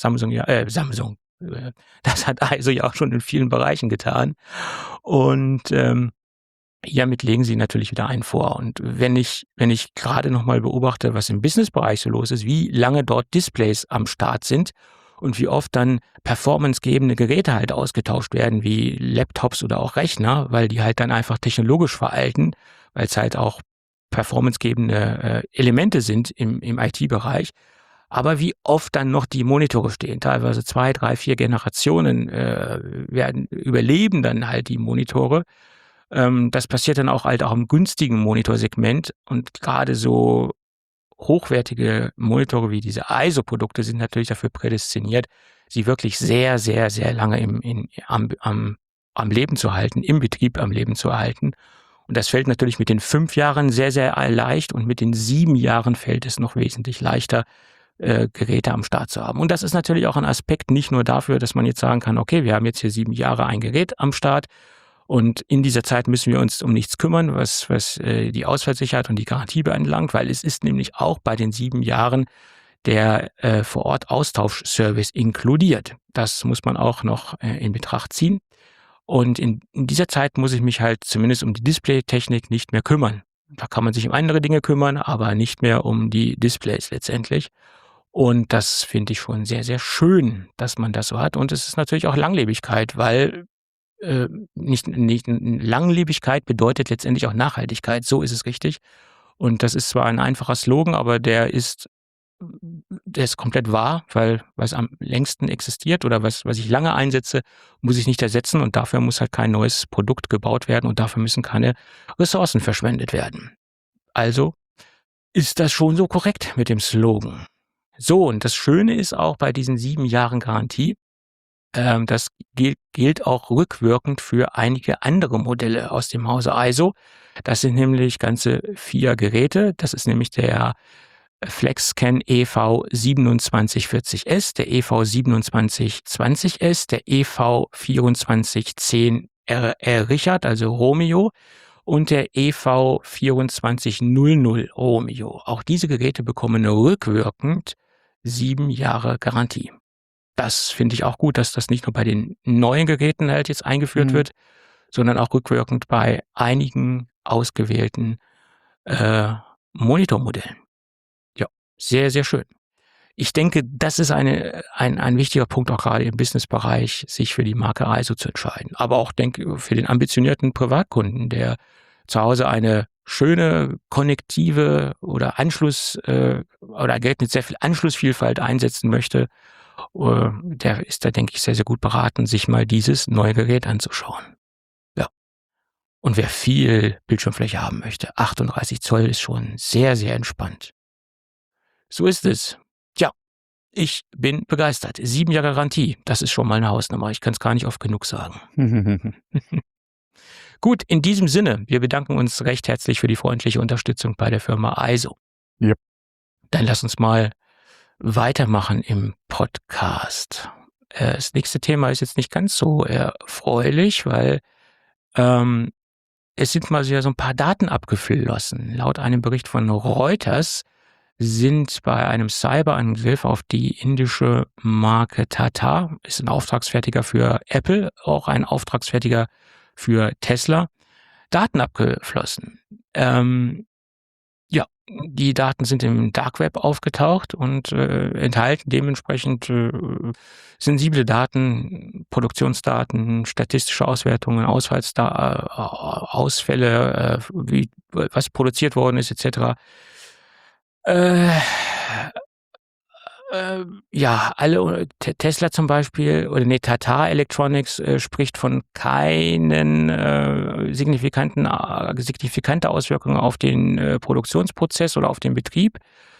das hat ISO ja auch schon in vielen Bereichen getan. Und hiermit legen sie natürlich wieder einen vor. Und wenn ich gerade noch mal beobachte, was im Businessbereich so los ist, wie lange dort Displays am Start sind und wie oft dann performancegebende Geräte halt ausgetauscht werden, wie Laptops oder auch Rechner, weil die halt dann einfach technologisch veralten, weil es halt auch performancegebende Elemente sind im IT-Bereich. Aber wie oft dann noch die Monitore stehen, teilweise 2, 3, 4 Generationen überleben dann halt die Monitore. Das passiert dann auch halt auch im günstigen Monitorsegment und gerade so hochwertige Monitore wie diese ISO-Produkte sind natürlich dafür prädestiniert, sie wirklich sehr, sehr, sehr lange am Leben zu halten, im Betrieb am Leben zu erhalten. Und das fällt natürlich mit den 5 Jahren sehr, sehr leicht und mit den 7 Jahren fällt es noch wesentlich leichter, Geräte am Start zu haben. Und das ist natürlich auch ein Aspekt nicht nur dafür, dass man jetzt sagen kann, okay, wir haben jetzt hier 7 Jahre ein Gerät am Start und in dieser Zeit müssen wir uns um nichts kümmern, was die Ausfallsicherheit und die Garantie anbelangt, weil es ist nämlich auch bei den 7 Jahren der Vor-Ort-Austauschservice inkludiert. Das muss man auch noch in Betracht ziehen. Und in dieser Zeit muss ich mich halt zumindest um die Displaytechnik nicht mehr kümmern. Da kann man sich um andere Dinge kümmern, aber nicht mehr um die Displays letztendlich. Und das finde ich schon sehr, sehr schön, dass man das so hat. Und es ist natürlich auch Langlebigkeit, weil nicht Langlebigkeit bedeutet letztendlich auch Nachhaltigkeit. So ist es richtig. Und das ist zwar ein einfacher Slogan, aber der ist komplett wahr, weil was am längsten existiert oder was ich lange einsetze, muss ich nicht ersetzen und dafür muss halt kein neues Produkt gebaut werden und dafür müssen keine Ressourcen verschwendet werden. Also ist das schon so korrekt mit dem Slogan. So, und das Schöne ist auch bei diesen 7 Jahren Garantie, das gilt auch rückwirkend für einige andere Modelle aus dem Hause ISO. Das sind nämlich ganze 4 Geräte. Das ist nämlich der FlexScan EV2740S, der EV2720S, der EV2410 Richard, also Romeo, und der EV2400 Romeo. Auch diese Geräte bekommen rückwirkend 7 Jahre Garantie. Das finde ich auch gut, dass das nicht nur bei den neuen Geräten halt jetzt eingeführt wird, sondern auch rückwirkend bei einigen ausgewählten Monitormodellen. Ja, sehr, sehr schön. Ich denke, das ist ein wichtiger Punkt auch gerade im Businessbereich, sich für die Marke ISO zu entscheiden. Aber auch denke für den ambitionierten Privatkunden, der zu Hause eine schöne, konnektive oder Anschluss oder Gerät mit sehr viel Anschlussvielfalt einsetzen möchte, der ist da, denke ich, sehr, sehr gut beraten, sich mal dieses neue Gerät anzuschauen. Ja. Und wer viel Bildschirmfläche haben möchte, 38 Zoll ist schon sehr, sehr entspannt. So ist es. Tja, ich bin begeistert. 7 Jahre Garantie, das ist schon mal eine Hausnummer. Ich kann es gar nicht oft genug sagen. Gut, in diesem Sinne, wir bedanken uns recht herzlich für die freundliche Unterstützung bei der Firma ISO. Yep. Dann lass uns mal weitermachen im Podcast. Das nächste Thema ist jetzt nicht ganz so erfreulich, weil es sind mal wieder so ein paar Daten abgeflossen. Laut einem Bericht von Reuters sind bei einem Cyberangriff auf die indische Marke Tata, ist ein Auftragsfertiger für Apple, auch ein Auftragsfertiger für Tesla, Daten abgeflossen. Ja, die Daten sind im Dark Web aufgetaucht und enthalten dementsprechend sensible Daten, Produktionsdaten, statistische Auswertungen, Ausfälle, was produziert worden ist, etc. Ja, alle Tesla zum Beispiel oder Tata Electronics spricht von keinen signifikante Auswirkungen auf den Produktionsprozess oder auf den Betrieb.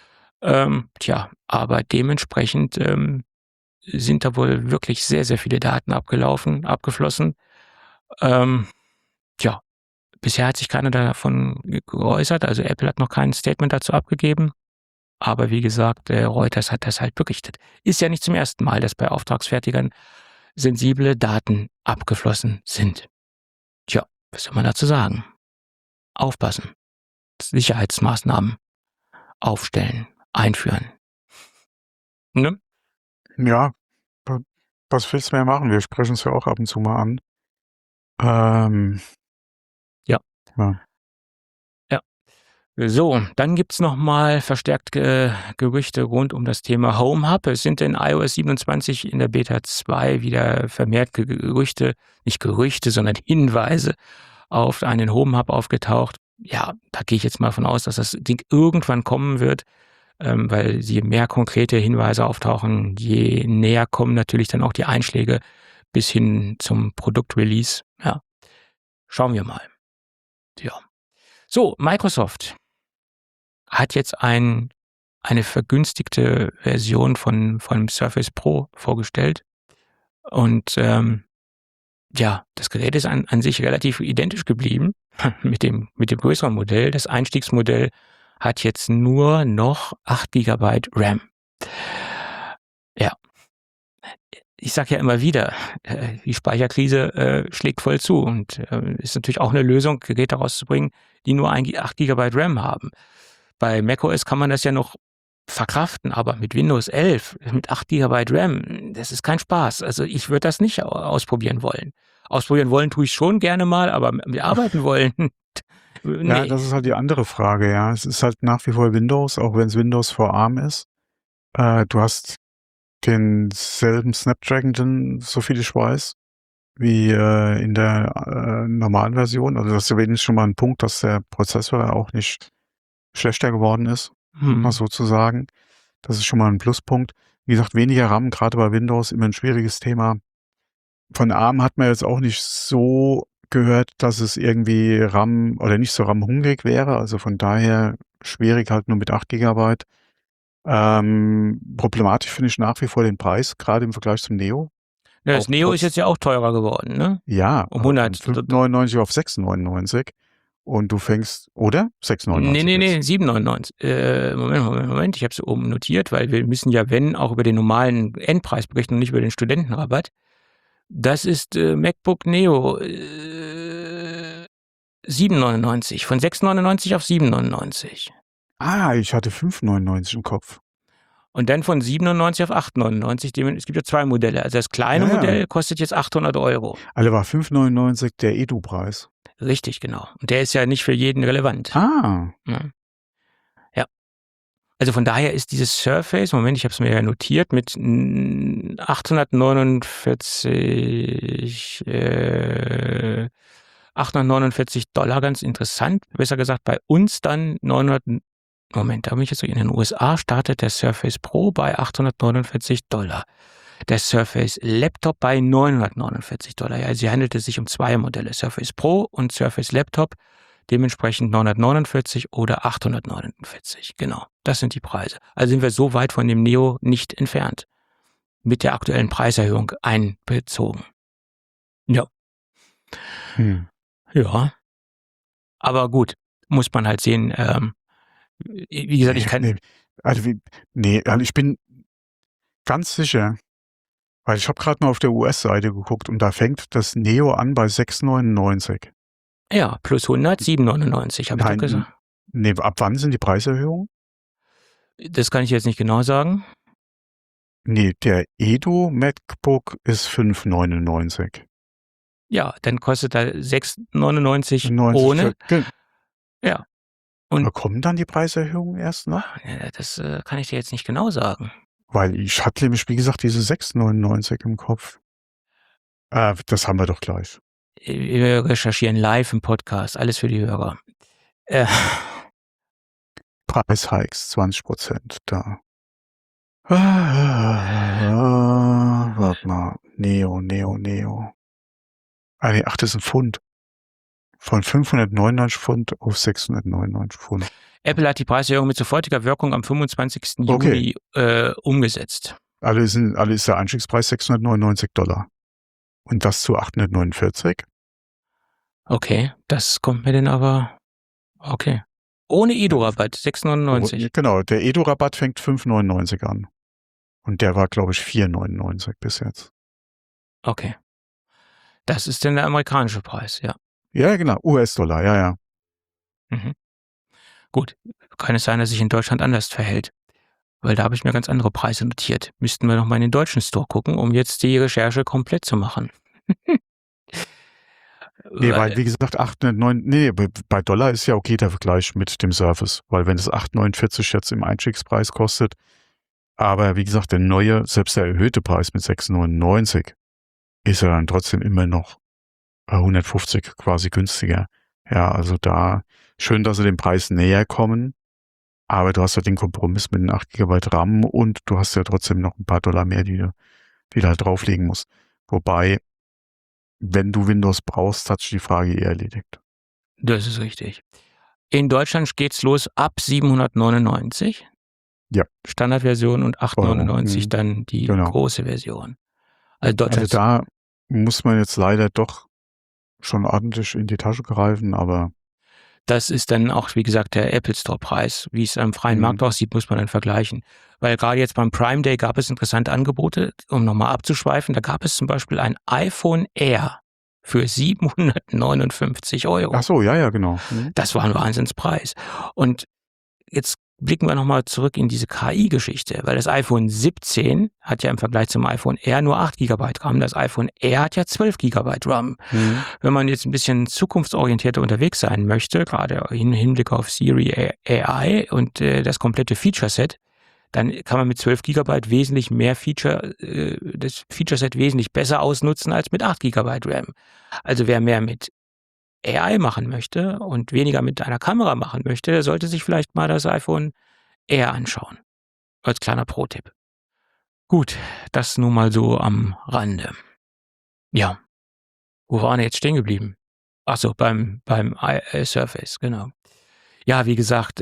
Aber dementsprechend sind da wohl wirklich sehr, sehr viele Daten abgeflossen. Bisher hat sich keiner davon geäußert, also Apple hat noch kein Statement dazu abgegeben. Aber wie gesagt, Reuters hat das halt berichtet. Ist ja nicht zum ersten Mal, dass bei Auftragsfertigern sensible Daten abgeflossen sind. Tja, was soll man dazu sagen? Aufpassen. Sicherheitsmaßnahmen aufstellen, einführen. Ne? Ja, was willst du mehr machen? Wir sprechen es ja auch ab und zu mal an. Ja. So, dann gibt's noch mal verstärkt Gerüchte rund um das Thema Home Hub. Es sind in iOS 27 in der Beta 2 wieder vermehrt Gerüchte, nicht Gerüchte, sondern Hinweise auf einen Home Hub aufgetaucht. Ja, da gehe ich jetzt mal von aus, dass das Ding irgendwann kommen wird, weil je mehr konkrete Hinweise auftauchen, je näher kommen natürlich dann auch die Einschläge bis hin zum Produktrelease. Ja, schauen wir mal. Ja. So, Microsoft hat jetzt eine vergünstigte Version von Surface Pro vorgestellt. Und ja, das Gerät ist an sich relativ identisch geblieben mit dem größeren Modell. Das Einstiegsmodell hat jetzt nur noch 8 GB RAM. Ja, ich sage ja immer wieder, die Speicherkrise schlägt voll zu und ist natürlich auch eine Lösung, Geräte rauszubringen, die nur 8 GB RAM haben. Bei macOS kann man das ja noch verkraften, aber mit Windows 11, mit 8 GB RAM, das ist kein Spaß. Also ich würde das nicht ausprobieren wollen. Ausprobieren wollen tue ich schon gerne mal, aber arbeiten wollen, nee. Ja, das ist halt die andere Frage, ja. Es ist halt nach wie vor Windows, auch wenn es Windows vor ARM ist. Du hast denselben Snapdragon, soviel ich weiß, wie in der normalen Version. Also das ist wenigstens schon mal ein Punkt, dass der Prozessor auch nicht schlechter geworden ist, mal so zu sagen. Das ist schon mal ein Pluspunkt. Wie gesagt, weniger RAM, gerade bei Windows, immer ein schwieriges Thema. Von ARM hat man jetzt auch nicht so gehört, dass es irgendwie RAM oder nicht so RAM-hungrig wäre. Also von daher schwierig halt nur mit 8 GB. Problematisch finde ich nach wie vor den Preis, gerade im Vergleich zum Neo. Ja, das Auch Neo ist jetzt ja auch teurer geworden, ne? Ja, um 100. 5,99 auf 6,99 und du fängst, oder? 6,99 Nee, 7,99. Moment, ich habe es oben notiert, weil wir müssen ja, wenn, auch über den normalen Endpreis berichten und nicht über den Studentenrabatt. Das ist MacBook Neo 7,99, von 6,99 auf 7,99. Ah, ich hatte 5,99 im Kopf. Und dann von 7,99 auf 8,99. Es gibt ja 2 Modelle. Also das kleine Modell kostet jetzt 800 €. Also war 5,99 der Edu-Preis. Richtig, genau. Und der ist ja nicht für jeden relevant. Ah. Ja. Also von daher ist dieses Surface, Moment, ich habe es mir ja notiert, mit 849 $849 ganz interessant. Besser gesagt, bei uns dann 900. Moment, da bin ich jetzt so, in den USA startet der Surface Pro bei $849. Der Surface Laptop bei $949. Ja, also handelt es sich um 2 Modelle, Surface Pro und Surface Laptop, dementsprechend 949 oder 849. Genau, das sind die Preise. Also sind wir so weit von dem Neo nicht entfernt. Mit der aktuellen Preiserhöhung einbezogen. Ja. Ja. Aber gut, muss man halt sehen, wie gesagt, ich kann. Also ich bin ganz sicher, weil ich habe gerade mal auf der US-Seite geguckt und da fängt das Neo an bei 6,99. Ja, plus 100, 7,99, habe ich doch gesagt. Nee, ab wann sind die Preiserhöhungen? Das kann ich jetzt nicht genau sagen. Nee, der Edu MacBook ist 5,99. Ja, dann kostet er 6,99 ohne. Ja. Und kommen dann die Preiserhöhungen erst noch? Das kann ich dir jetzt nicht genau sagen. Weil ich hatte nämlich, wie gesagt, diese 6,99 im Kopf. Das haben wir doch gleich. Wir recherchieren live im Podcast, alles für die Hörer. Preishikes, 20% da. Warte mal. Neo. Ach, das ist ein Pfund. Von 599 Pfund auf 699 Pfund. Apple hat die Preiserhöhung mit sofortiger Wirkung am 25. Juni umgesetzt. Alle ist der Einstiegspreis $699. Und das zu 849. Okay, das kommt mir denn aber. Okay. Ohne Edu-Rabatt, 6,99. Genau, der Edu-Rabatt fängt 5,99 an. Und der war, glaube ich, 4,99 bis jetzt. Okay. Das ist denn der amerikanische Preis, ja. Ja, genau, US-Dollar, ja. Mhm. Gut, kann es sein, dass sich in Deutschland anders verhält, weil da habe ich mir ganz andere Preise notiert. Müssten wir noch mal in den deutschen Store gucken, um jetzt die Recherche komplett zu machen. Nee, weil Weil wie gesagt, 8,9 nee, bei Dollar ist ja okay der Vergleich mit dem Surface, weil wenn es 8,49 jetzt im Einstiegspreis kostet, aber wie gesagt, der neue, selbst der erhöhte Preis mit 6,99 ist ja dann trotzdem immer noch 150 quasi günstiger. Ja, also da schön, dass sie dem Preis näher kommen, aber du hast ja den Kompromiss mit den 8 GB RAM und du hast ja trotzdem noch ein paar Dollar mehr, die du halt drauflegen musst. Wobei, wenn du Windows brauchst, hat sich die Frage eher erledigt. das ist richtig. In Deutschland geht's los ab 799. Ja. Standardversion und 899 Euro. dann die Genau. große Version. Also Also Deutschland, da muss man jetzt leider doch schon ordentlich in die Tasche greifen, aber das ist dann auch, wie gesagt, der Apple Store Preis. Wie es am freien Markt aussieht, muss man dann vergleichen. Weil gerade jetzt beim Prime Day gab es interessante Angebote, um nochmal abzuschweifen. Da gab es zum Beispiel ein iPhone Air für 759 Euro. ach so, ja, genau. Das war ein Wahnsinnspreis. Und jetzt blicken wir nochmal zurück in diese KI-Geschichte, weil das iPhone 17 hat ja im Vergleich zum iPhone Air nur 8 GB RAM. Das iPhone Air hat ja 12 GB RAM. Wenn man jetzt ein bisschen zukunftsorientierter unterwegs sein möchte, gerade im Hinblick auf Siri AI und das komplette Feature-Set, dann kann man mit 12 GB wesentlich mehr das Feature-Set wesentlich besser ausnutzen als mit 8 GB RAM. Also wer mehr mit AI machen möchte und weniger mit einer Kamera machen möchte, der sollte sich vielleicht mal das iPhone Air anschauen. Als kleiner Pro-Tipp. Gut, das nun mal so am Rande. Ja, wo waren wir jetzt stehen geblieben? Ach so, beim Surface, genau. Ja, wie gesagt,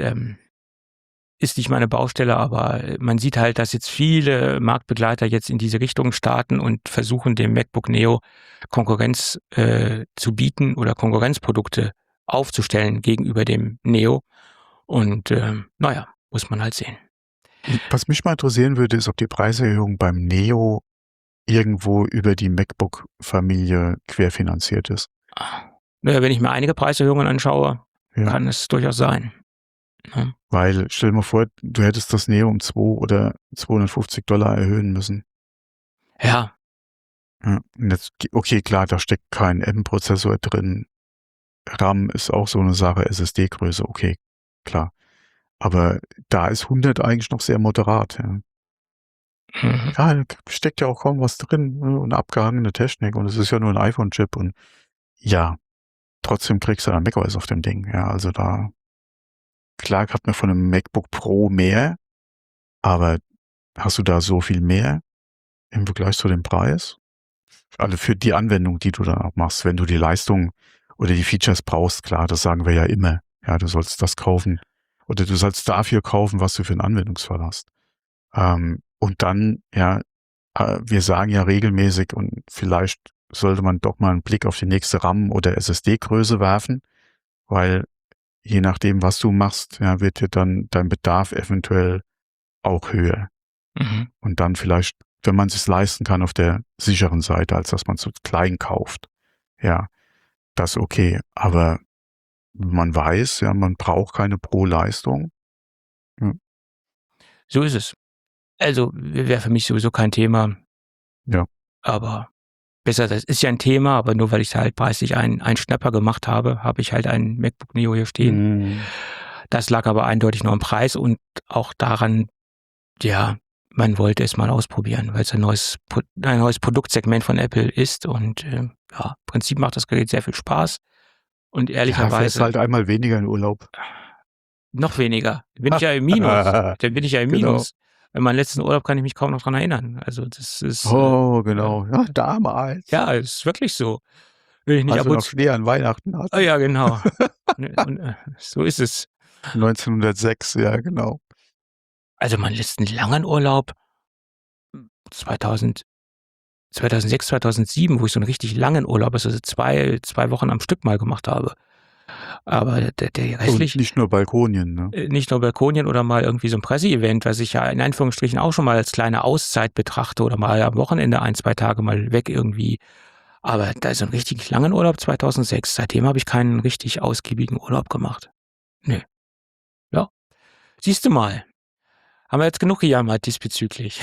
ist nicht meine Baustelle, aber man sieht halt, dass jetzt viele Marktbegleiter jetzt in diese Richtung starten und versuchen, dem MacBook Neo Konkurrenz zu bieten oder Konkurrenzprodukte aufzustellen gegenüber dem Neo. Und naja, muss man halt sehen. Was mich mal interessieren würde, ist, ob die Preiserhöhung beim Neo irgendwo über die MacBook-Familie querfinanziert ist. Naja, wenn ich mir einige Preiserhöhungen anschaue, Ja. kann es durchaus sein. Ja. Weil, stell dir mal vor, du hättest das Neo um 2 oder $250 erhöhen müssen. Ja, Ja. Und jetzt, okay, klar, da steckt kein M-Prozessor drin. RAM ist auch so eine Sache, SSD-Größe, okay, klar. Aber da ist 100 eigentlich noch sehr moderat. Ja. Ja, da steckt ja auch kaum was drin, ne, und abgehangene Technik und es ist ja nur ein iPhone-Chip und ja, trotzdem kriegst du dann macOS auf dem Ding. Ja, also da, klar hat man von einem MacBook Pro mehr, aber hast du da so viel mehr im Vergleich zu dem Preis? Also für die Anwendung, die du dann auch machst, wenn du die Leistung oder die Features brauchst, klar, das sagen wir ja immer. Ja, du sollst das kaufen oder du sollst dafür kaufen, was du für einen Anwendungsfall hast. Und dann, ja, wir sagen ja regelmäßig und vielleicht sollte man doch mal einen Blick auf die nächste RAM- oder SSD-Größe werfen, weil je nachdem, was du machst, ja, wird dir dann dein Bedarf eventuell auch höher. Und dann vielleicht, wenn man es sich leisten kann, auf der sicheren Seite, als dass man zu klein kauft. Ja, das okay. Aber man weiß, ja, man braucht keine Pro-Leistung. So ist es. Also wäre für mich sowieso kein Thema. Ja. Aber besser, das ist ja ein Thema, aber nur weil ich halt preislich einen Schnapper gemacht habe, habe ich halt ein MacBook Neo hier stehen. Das lag aber eindeutig nur am Preis und auch daran, ja, man wollte es mal ausprobieren, weil es ein neues Produktsegment von Apple ist und ja, im Prinzip macht das Gerät sehr viel Spaß und Ja, ehrlicherweise fährst halt einmal weniger in Urlaub. noch weniger. Bin ich ja im Minus. Dann bin ich ja im Genau. Minus. An meinen letzten Urlaub kann ich mich kaum noch dran erinnern. Also das ist Oh, genau. Ja, damals. ja, ist wirklich so. Will ich nicht Als ab wir und noch zu. Schnee an Weihnachten hatten. Ah ja, genau. Und, so ist es. 1906, ja, genau. Also meinen letzten langen Urlaub 2006, 2007, wo ich so einen richtig langen Urlaub, also 2 Wochen am Stück mal gemacht habe. Aber der Und restlich nicht nur Balkonien, ne? nicht nur Balkonien oder mal irgendwie so ein Presseevent, was ich ja in Anführungsstrichen auch schon mal als kleine Auszeit betrachte oder mal am Wochenende 1, 2 Tage mal weg irgendwie. Aber da ist so einen richtig langen Urlaub 2006. Seitdem habe ich keinen richtig ausgiebigen Urlaub gemacht. Nö. Siehst du mal, haben wir jetzt genug gejammert diesbezüglich.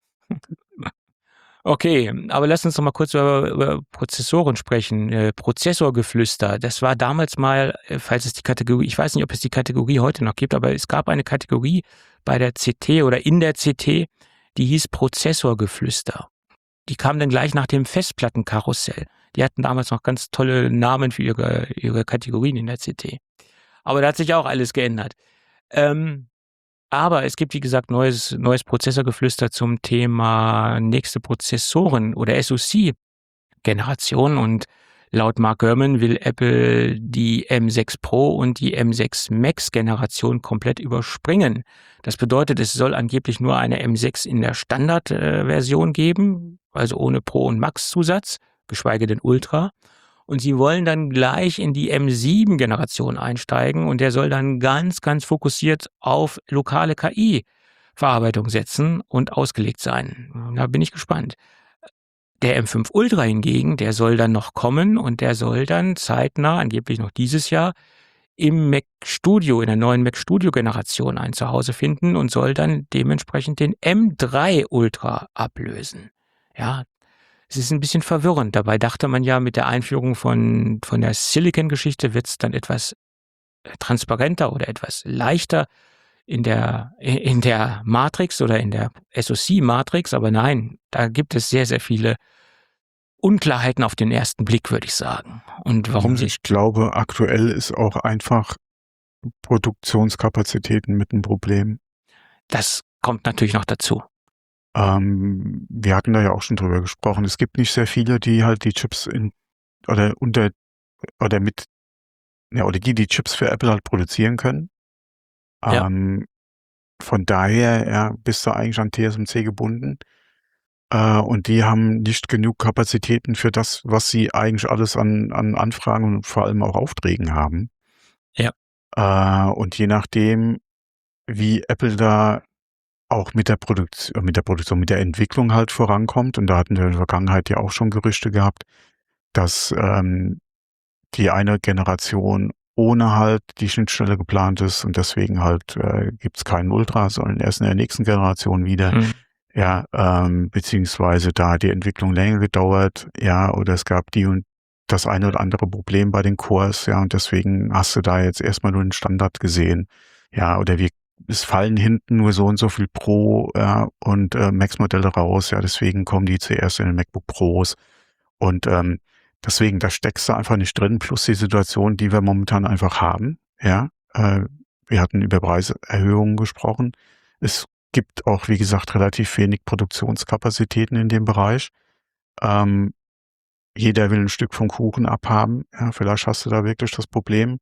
Okay, aber lass uns doch mal kurz über Prozessoren sprechen. Prozessorgeflüster, das war damals mal, falls es die Kategorie, ich weiß nicht, ob es die Kategorie heute noch gibt, aber es gab eine Kategorie bei der CT oder in der CT, die hieß Prozessorgeflüster. Die kam dann gleich nach dem Festplattenkarussell. Die hatten damals noch ganz tolle Namen für ihre Kategorien in der CT. Aber da hat sich auch alles geändert. Aber es gibt, wie gesagt, neues Prozessorgeflüster zum Thema nächste Prozessoren oder SoC-Generation. Und laut Mark Gurman will Apple die M6 Pro und die M6 Max-Generation komplett überspringen. Das bedeutet, es soll angeblich nur eine M6 in der Standardversion geben, also ohne Pro- und Max-Zusatz, geschweige denn Ultra. Und sie wollen dann gleich in die M7-Generation einsteigen und der soll dann ganz, ganz fokussiert auf lokale KI-Verarbeitung setzen und ausgelegt sein. Da bin ich gespannt. Der M5 Ultra hingegen, der soll dann noch kommen und der soll dann zeitnah, angeblich noch dieses Jahr, im Mac Studio, in der neuen Mac Studio-Generation ein Zuhause finden und soll dann dementsprechend den M3 Ultra ablösen. Ja, es ist ein bisschen verwirrend. Dabei dachte man ja, mit der Einführung von der Silicon-Geschichte wird es dann etwas transparenter oder etwas leichter in der Matrix oder in der SoC-Matrix. Aber nein, da gibt es sehr, sehr viele Unklarheiten auf den ersten Blick, würde ich sagen. Und warum sie... Ich glaube, aktuell ist auch einfach Produktionskapazitäten mit ein Problem. Das kommt natürlich noch dazu. Wir hatten da ja auch schon drüber gesprochen. Es gibt nicht sehr viele, die halt die Chips die Chips für Apple halt produzieren können. Ja. Von daher bist du eigentlich an TSMC gebunden. Und die haben nicht genug Kapazitäten für das, was sie eigentlich alles an Anfragen und vor allem auch Aufträgen haben. Ja. Und je nachdem, wie Apple da auch mit der Produktion, mit der Entwicklung halt vorankommt, und da hatten wir in der Vergangenheit ja auch schon Gerüchte gehabt, dass die eine Generation ohne halt die Schnittstelle geplant ist und deswegen halt gibt's keinen Ultra, sondern erst in der nächsten Generation wieder. Ja, beziehungsweise da die Entwicklung länger gedauert, ja, oder es gab die und das eine oder andere Problem bei den Cores, ja, und deswegen hast du da jetzt erstmal nur den Standard gesehen, ja, oder es fallen hinten nur so und so viel Pro und Max-Modelle raus, ja, deswegen kommen die zuerst in den MacBook Pros und deswegen, da steckst du einfach nicht drin, plus die Situation, die wir momentan einfach haben, ja, wir hatten über Preiserhöhungen gesprochen, es gibt auch, wie gesagt, relativ wenig Produktionskapazitäten in dem Bereich, jeder will ein Stück vom Kuchen abhaben, ja, vielleicht hast du da wirklich das Problem,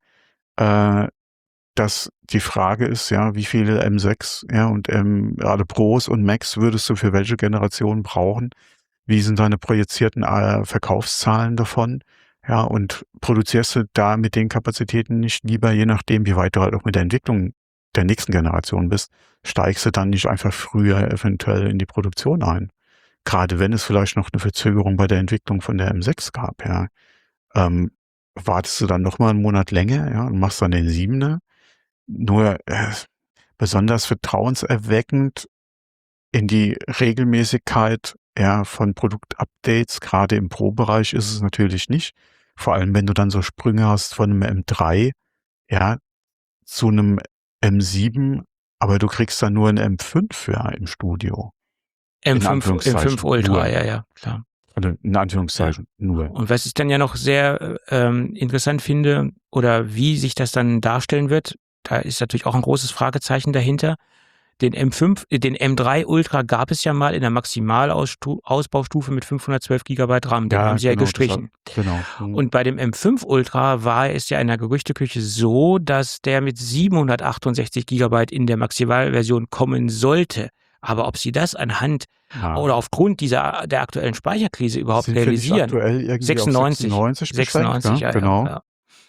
dass die Frage ist, ja, wie viele M6, ja, und gerade Pros und Max würdest du für welche Generation brauchen? Wie sind deine projizierten Verkaufszahlen davon? Ja, und produzierst du da mit den Kapazitäten nicht lieber, je nachdem, wie weit du halt auch mit der Entwicklung der nächsten Generation bist, steigst du dann nicht einfach früher eventuell in die Produktion ein? Gerade wenn es vielleicht noch eine Verzögerung bei der Entwicklung von der M6 gab, ja. Wartest du dann noch mal einen Monat länger, ja, und machst dann den 7er? Nur besonders vertrauenserweckend in die Regelmäßigkeit von Produktupdates, gerade im Pro-Bereich ist es natürlich nicht. Vor allem, wenn du dann so Sprünge hast von einem M3, ja, zu einem M7, aber du kriegst dann nur ein M5 im Studio. M5 Ultra, nur. ja, klar. Also in Anführungszeichen nur. Und was ich dann ja noch sehr interessant finde, oder wie sich das dann darstellen wird, da ist natürlich auch ein großes Fragezeichen dahinter. Den M3 Ultra gab es ja mal in der Maximalausbaustufe mit 512 GB RAM. Den haben sie ja gestrichen. Genau. Und bei dem M5 Ultra war es ja in der Gerüchteküche so, dass der mit 768 GB in der Maximalversion kommen sollte. Aber ob sie das anhand oder aufgrund der aktuellen Speicherkrise überhaupt realisieren? Aktuell irgendwie 96 ja, genau. Ja.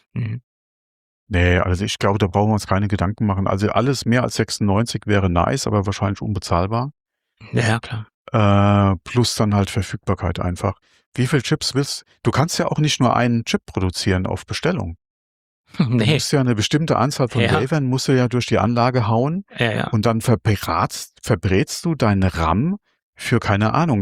Nee, also ich glaube, da brauchen wir uns keine Gedanken machen. Also alles mehr als 96 wäre nice, aber wahrscheinlich unbezahlbar. Ja, klar. Plus dann halt Verfügbarkeit einfach. Wie viel Chips willst du? Du kannst ja auch nicht nur einen Chip produzieren auf Bestellung. Du Nee. musst ja eine bestimmte Anzahl von Ja. Wafern musst du ja durch die Anlage hauen Ja. und dann verbrätst du deinen RAM für, keine Ahnung,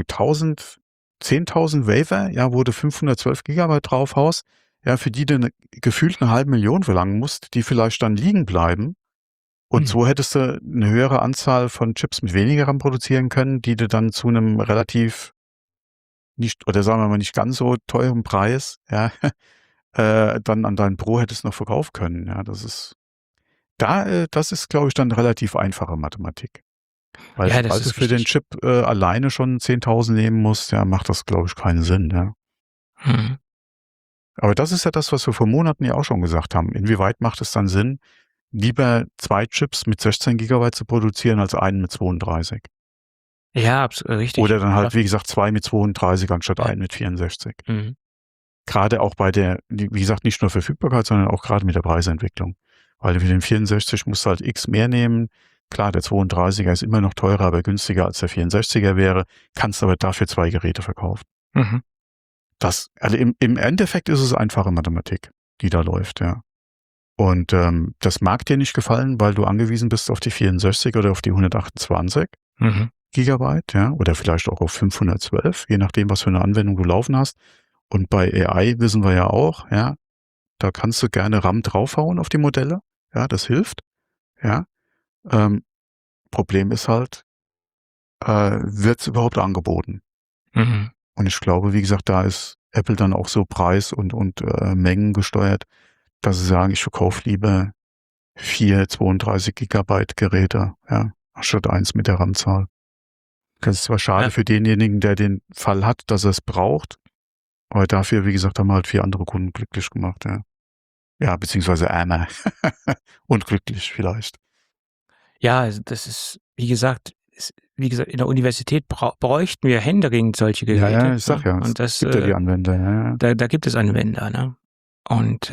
10.000 Wafer, ja, wo du 512 Gigabyte drauf haust, ja, für die du gefühlt 500.000 verlangen musst, die vielleicht dann liegen bleiben. Und so hättest du eine höhere Anzahl von Chips mit weniger RAM produzieren können, die du dann zu einem relativ nicht, oder sagen wir mal nicht ganz so teuren Preis, ja, dann an deinen Pro hättest noch verkaufen können. Ja, das ist, glaube ich, dann relativ einfache Mathematik. Weil Ja, das sobald du ist für den richtig. Chip alleine schon 10.000 nehmen musst, ja, macht das, glaube ich, keinen Sinn. Ja. Mhm. Aber das ist ja das, was wir vor Monaten ja auch schon gesagt haben. Inwieweit macht es dann Sinn, lieber 2 Chips mit 16 Gigabyte zu produzieren, als einen mit 32? Ja, richtig. Oder dann halt, Ja. wie gesagt, 2 mit 32 anstatt Ja. einen mit 64. Mhm. Gerade auch bei der, wie gesagt, nicht nur Verfügbarkeit, sondern auch gerade mit der Preisentwicklung. Weil für den 64 musst du halt X mehr nehmen. Klar, der 32er ist immer noch teurer, aber günstiger als der 64er wäre, kannst aber dafür 2 Geräte verkaufen. Mhm. Also im Endeffekt ist es einfache Mathematik, die da läuft, ja. Und das mag dir nicht gefallen, weil du angewiesen bist auf die 64 oder auf die 128 Mhm. Gigabyte, ja, oder vielleicht auch auf 512, je nachdem, was für eine Anwendung du laufen hast. Und bei AI wissen wir ja auch, ja, da kannst du gerne RAM draufhauen auf die Modelle, ja, das hilft, ja. Problem ist halt, wird es überhaupt angeboten? Mhm. Und ich glaube, wie gesagt, da ist Apple dann auch so preis- und Mengen gesteuert, dass sie sagen, ich verkaufe lieber 4 32 Gigabyte Geräte, ja, anstatt 1 mit der RAM-Zahl. Das ist zwar schade Ja. für denjenigen, der den Fall hat, dass er es braucht, aber dafür, wie gesagt, haben wir halt 4 andere Kunden glücklich gemacht, ja. Ja, beziehungsweise ärmer und glücklich vielleicht. Ja, also das ist, wie gesagt, in der Universität bräuchten wir händeringend solche Ja, Geräte. ja, ich sag Ne? ja, Und es das, gibt ja die Anwender, ja. da gibt es Anwender. Ne? Und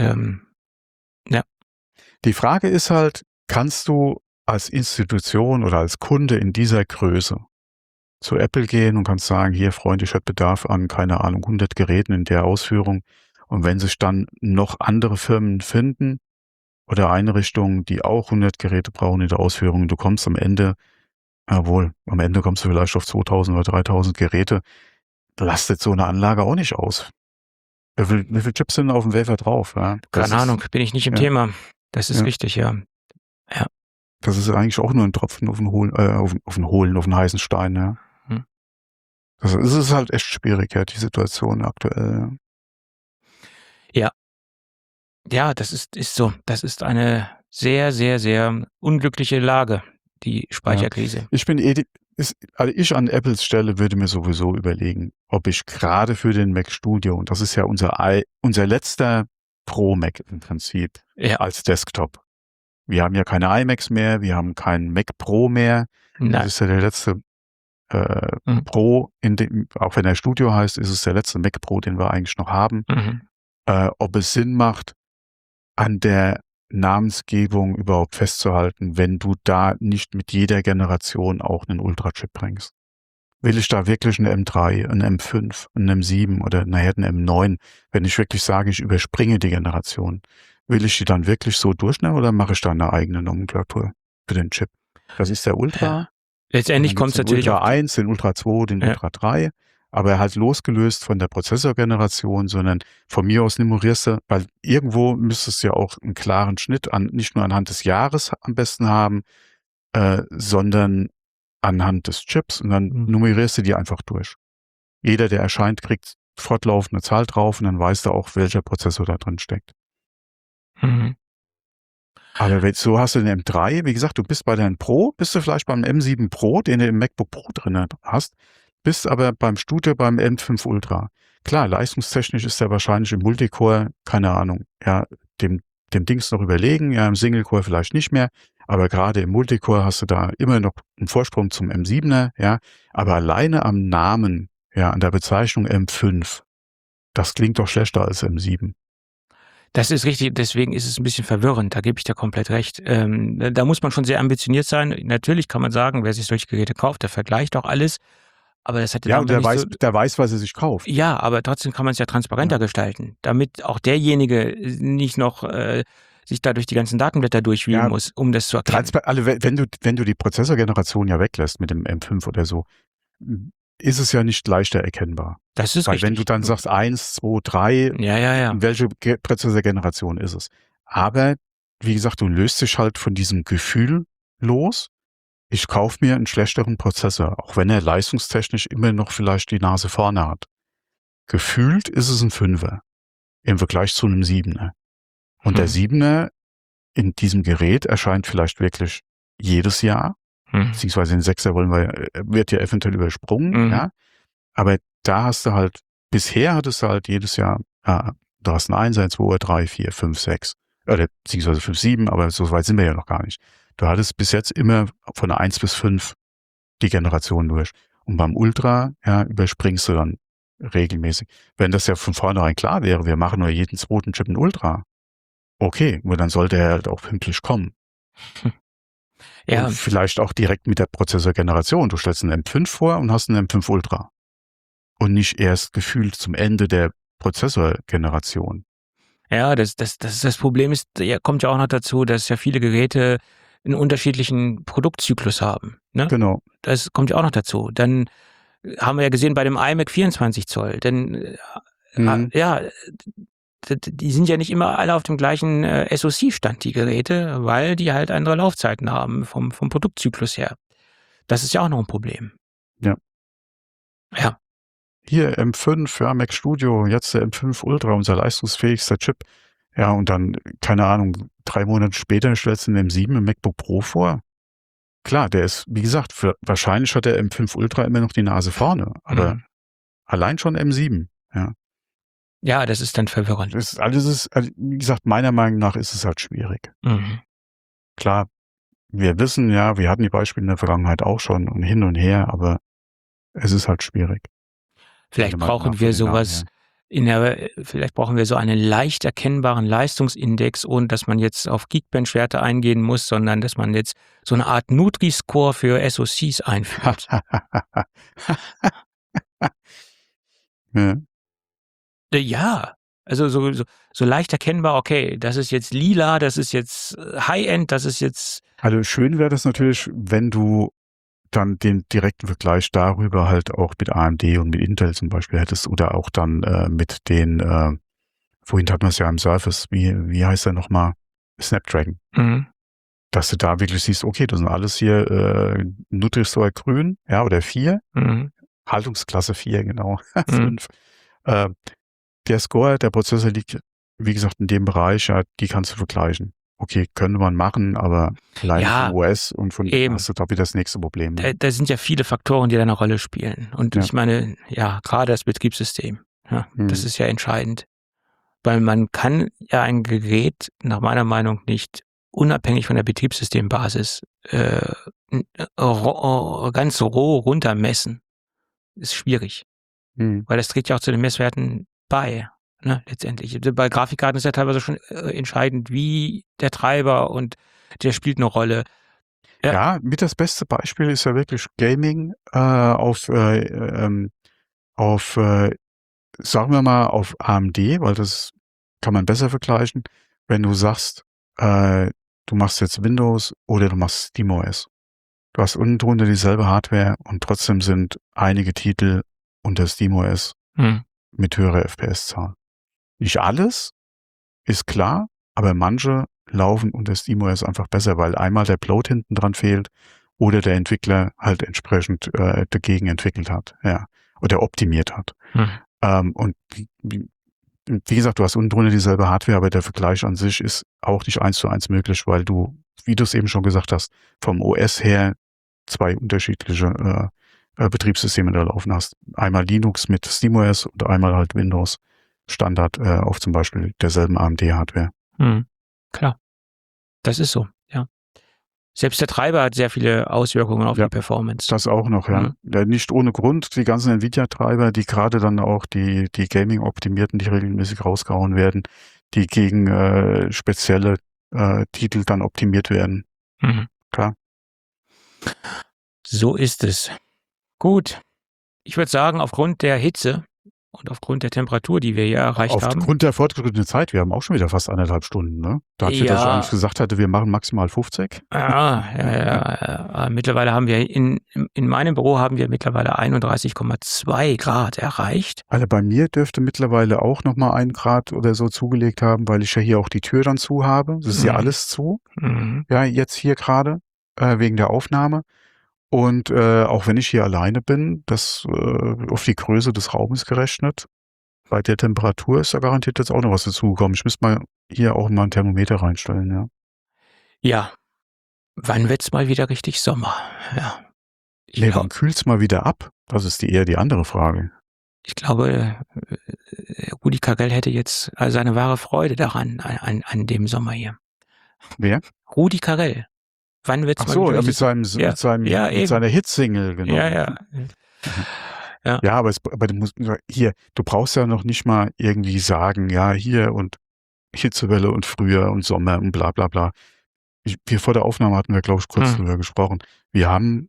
Die Frage ist halt, kannst du als Institution oder als Kunde in dieser Größe zu Apple gehen und kannst sagen, hier, Freund, ich hätte Bedarf an, keine Ahnung, 100 Geräten in der Ausführung. Und wenn sich dann noch andere Firmen finden oder Einrichtungen, die auch 100 Geräte brauchen in der Ausführung, du kommst am Ende, am Ende kommst du vielleicht auf 2000 oder 3000 Geräte, lastet so eine Anlage auch nicht aus. Wie viel Chips sind auf dem Wafer drauf? Ja? keine Ahnung, bin ich nicht im ja. Thema. Das ist Ja. richtig, ja. Das ist eigentlich auch nur ein Tropfen auf den heißen Stein, ja. Hm. Also es ist halt echt schwierig, ja, die Situation aktuell. Ja, das ist so. Das ist eine sehr, sehr, sehr unglückliche Lage, die Speicherkrise. Ich an Apples Stelle würde mir sowieso überlegen, ob ich gerade für den Mac Studio, und das ist ja unser letzter Pro Mac im Prinzip, Ja. als Desktop. Wir haben ja keine iMacs mehr, wir haben keinen Mac Pro mehr. Nein. Das ist ja der letzte Pro, auch wenn er Studio heißt, ist es der letzte Mac Pro, den wir eigentlich noch haben. Mhm. Ob es Sinn macht, an der Namensgebung überhaupt festzuhalten, wenn du da nicht mit jeder Generation auch einen Ultra-Chip bringst. Will ich da wirklich einen M3, einen M5, einen M7 oder nachher einen M9, wenn ich wirklich sage, ich überspringe die Generation? Will ich die dann wirklich so durchnehmen oder mache ich da eine eigene Nomenklatur für den Chip? Das ist der Ultra. Ja. Letztendlich kommt es natürlich Ultra auch. 1, den Ultra 2, den Ultra 3, aber halt losgelöst von der Prozessorgeneration, sondern von mir aus nummerierst du, weil irgendwo müsstest du ja auch einen klaren Schnitt nicht nur anhand des Jahres am besten haben, sondern anhand des Chips, und dann nummerierst du die einfach durch. Jeder, der erscheint, kriegt fortlaufend eine Zahl drauf und dann weißt du auch, welcher Prozessor da drin steckt. Mhm. Aber so hast du den M3, wie gesagt, du bist bei deinem Pro, bist du vielleicht beim M7 Pro, den du im MacBook Pro drin hast, bist aber beim Studio beim M5 Ultra. Klar, leistungstechnisch ist der wahrscheinlich im Multicore, keine Ahnung, ja, dem Dings noch überlegen, ja, im Single-Core vielleicht nicht mehr, aber gerade im Multicore hast du da immer noch einen Vorsprung zum M7er, ja, aber alleine am Namen, ja, an der Bezeichnung M5, das klingt doch schlechter als M7. Das ist richtig, deswegen ist es ein bisschen verwirrend, da gebe ich dir komplett recht. Da muss man schon sehr ambitioniert sein. Natürlich kann man sagen, wer sich solche Geräte kauft, der vergleicht auch alles. Aber das hätte Ja, und damit nicht so. der weiß, was er sich kauft. Ja, aber trotzdem kann man es ja transparenter Ja. gestalten, damit auch derjenige nicht noch sich da durch die ganzen Datenblätter durchwühlen Ja, muss, um das zu erkennen. Also wenn du die Prozessorgeneration ja weglässt mit dem M5 oder so, ist es ja nicht leichter erkennbar. Das ist Weil richtig. wenn du dann sagst 1, 2, 3, Ja. welche Prozessorgeneration ist es? Aber wie gesagt, du löst dich halt von diesem Gefühl los. Ich kaufe mir einen schlechteren Prozessor, auch wenn er leistungstechnisch immer noch vielleicht die Nase vorne hat. Gefühlt ist es ein 5er im Vergleich zu einem 7er. Und der 7er in diesem Gerät erscheint vielleicht wirklich jedes Jahr, beziehungsweise den 6er wird ja eventuell übersprungen, ja. Aber da hast du halt, bisher hattest du halt jedes Jahr, du hast einen 1er, 2er, 3, 4, 5, 6, oder beziehungsweise 5, 7, aber so weit sind wir ja noch gar nicht. Du hattest bis jetzt immer von 1 bis 5 die Generation durch. Und beim Ultra, überspringst du dann regelmäßig. Wenn das ja von vornherein klar wäre, wir machen nur jeden zweiten Chip ein Ultra, okay, nur dann sollte er halt auch pünktlich kommen. Ja. Und vielleicht auch direkt mit der Prozessorgeneration. Du stellst einen M5 vor und hast einen M5 Ultra. Und nicht erst gefühlt zum Ende der Prozessorgeneration. Ja, das Problem ist, kommt ja auch noch dazu, dass ja viele Geräte einen unterschiedlichen Produktzyklus haben. Ne? Genau. Das kommt ja auch noch dazu. Dann haben wir ja gesehen bei dem iMac 24 Zoll, denn die sind ja nicht immer alle auf dem gleichen SoC-Stand, die Geräte, weil die halt andere Laufzeiten haben vom Produktzyklus her. Das ist ja auch noch ein Problem. Ja. Ja. Hier M5, Mac Studio, jetzt der M5 Ultra, unser leistungsfähigster Chip. Ja, und dann, keine Ahnung, 3 Monate später stellst du den M7 im MacBook Pro vor. Klar, der ist, wie gesagt, wahrscheinlich hat der M5 Ultra immer noch die Nase vorne, aber allein schon M7, ja. Ja, das ist dann verwirrend. Wie gesagt, meiner Meinung nach ist es halt schwierig. Klar, wir wissen ja, wir hatten die Beispiele in der Vergangenheit auch schon und hin und her, aber es ist halt schwierig. Vielleicht brauchen wir sowas vielleicht brauchen wir so einen leicht erkennbaren Leistungsindex, ohne dass man jetzt auf Geekbench-Werte eingehen muss, sondern dass man jetzt so eine Art Nutri-Score für SoCs einführt. Ja, also so leicht erkennbar, okay, das ist jetzt lila, das ist jetzt High-End, das ist jetzt. Also schön wäre das natürlich, wenn du dann den direkten Vergleich darüber halt auch mit AMD und mit Intel zum Beispiel hättest oder auch dann mit den, vorhin hatten wir es ja im Surface, wie heißt der nochmal? Snapdragon. Dass du da wirklich siehst, okay, das sind alles hier Nutri-Score grün, ja, oder 4. Haltungsklasse 4, genau. 5. Der Score, der Prozessor liegt, wie gesagt, in dem Bereich, ja, die kannst du vergleichen. Okay, könnte man machen, aber allein von OS und von hast du da wieder das nächste Problem. Da sind ja viele Faktoren, die da eine Rolle spielen. Und ich meine, ja, gerade das Betriebssystem, ja, das ist ja entscheidend. Weil man kann ja ein Gerät nach meiner Meinung nicht unabhängig von der Betriebssystembasis ganz roh runtermessen. Ist schwierig. Weil das trägt ja auch zu den Messwerten bei. Ne, letztendlich. Bei Grafikkarten ist ja teilweise schon entscheidend, wie der Treiber und der spielt eine Rolle. Ja, mit das beste Beispiel ist ja wirklich Gaming auf sagen wir mal auf AMD, weil das kann man besser vergleichen, wenn du sagst, du machst jetzt Windows oder du machst SteamOS. Du hast unten drunter dieselbe Hardware und trotzdem sind einige Titel unter SteamOS mit höherer FPS-Zahl. Nicht alles, ist klar, aber manche laufen unter SteamOS einfach besser, weil einmal der Bloat hinten dran fehlt oder der Entwickler halt entsprechend dagegen entwickelt hat, ja, oder optimiert hat. Und wie gesagt, du hast unten drunter dieselbe Hardware, aber der Vergleich an sich ist auch nicht 1:1 möglich, weil du, wie du es eben schon gesagt hast, vom OS her 2 unterschiedliche Betriebssysteme da laufen hast. Einmal Linux mit SteamOS und einmal halt Windows Standard auf zum Beispiel derselben AMD-Hardware. Klar, das ist so, ja. Selbst der Treiber hat sehr viele Auswirkungen auf die Performance. Das auch noch, ja. Nicht ohne Grund, die ganzen Nvidia-Treiber, die gerade dann auch die Gaming-Optimierten, die regelmäßig rausgehauen werden, die gegen spezielle Titel dann optimiert werden. Klar. So ist es. Gut. Ich würde sagen, aufgrund der Hitze und aufgrund der Temperatur, die wir hier erreicht haben. Aufgrund der fortgeschrittenen Zeit, wir haben auch schon wieder fast 1,5 Stunden, ne? Da hat dass ich eigentlich gesagt hatte, wir machen maximal 50. Ja. Mittlerweile haben wir in meinem Büro haben wir mittlerweile 31,2 Grad erreicht. Also bei mir dürfte mittlerweile auch nochmal 1 Grad oder so zugelegt haben, weil ich ja hier auch die Tür dann zu habe. Das ist ja alles zu. Ja, jetzt hier gerade, wegen der Aufnahme. Und auch wenn ich hier alleine bin, das auf die Größe des Raumes gerechnet, bei der Temperatur ist da garantiert jetzt auch noch was dazugekommen. Ich müsste mal hier auch mal ein Thermometer reinstellen, ja. Ja. Wann wird's mal wieder richtig Sommer? Ja. Wann kühlt's mal wieder ab? Das ist eher die andere Frage. Ich glaube, Rudi Carrell hätte jetzt seine wahre Freude daran, an dem Sommer hier. Wer? Rudi Carrell. Wann wird's mal wieder mit seiner Hitsingle, genau. Ja. Ja, aber du brauchst ja noch nicht mal irgendwie sagen, ja, hier und Hitzewelle und Frühjahr und Sommer und bla bla bla. Wir vor der Aufnahme hatten wir, glaube ich, kurz drüber gesprochen. Wir haben,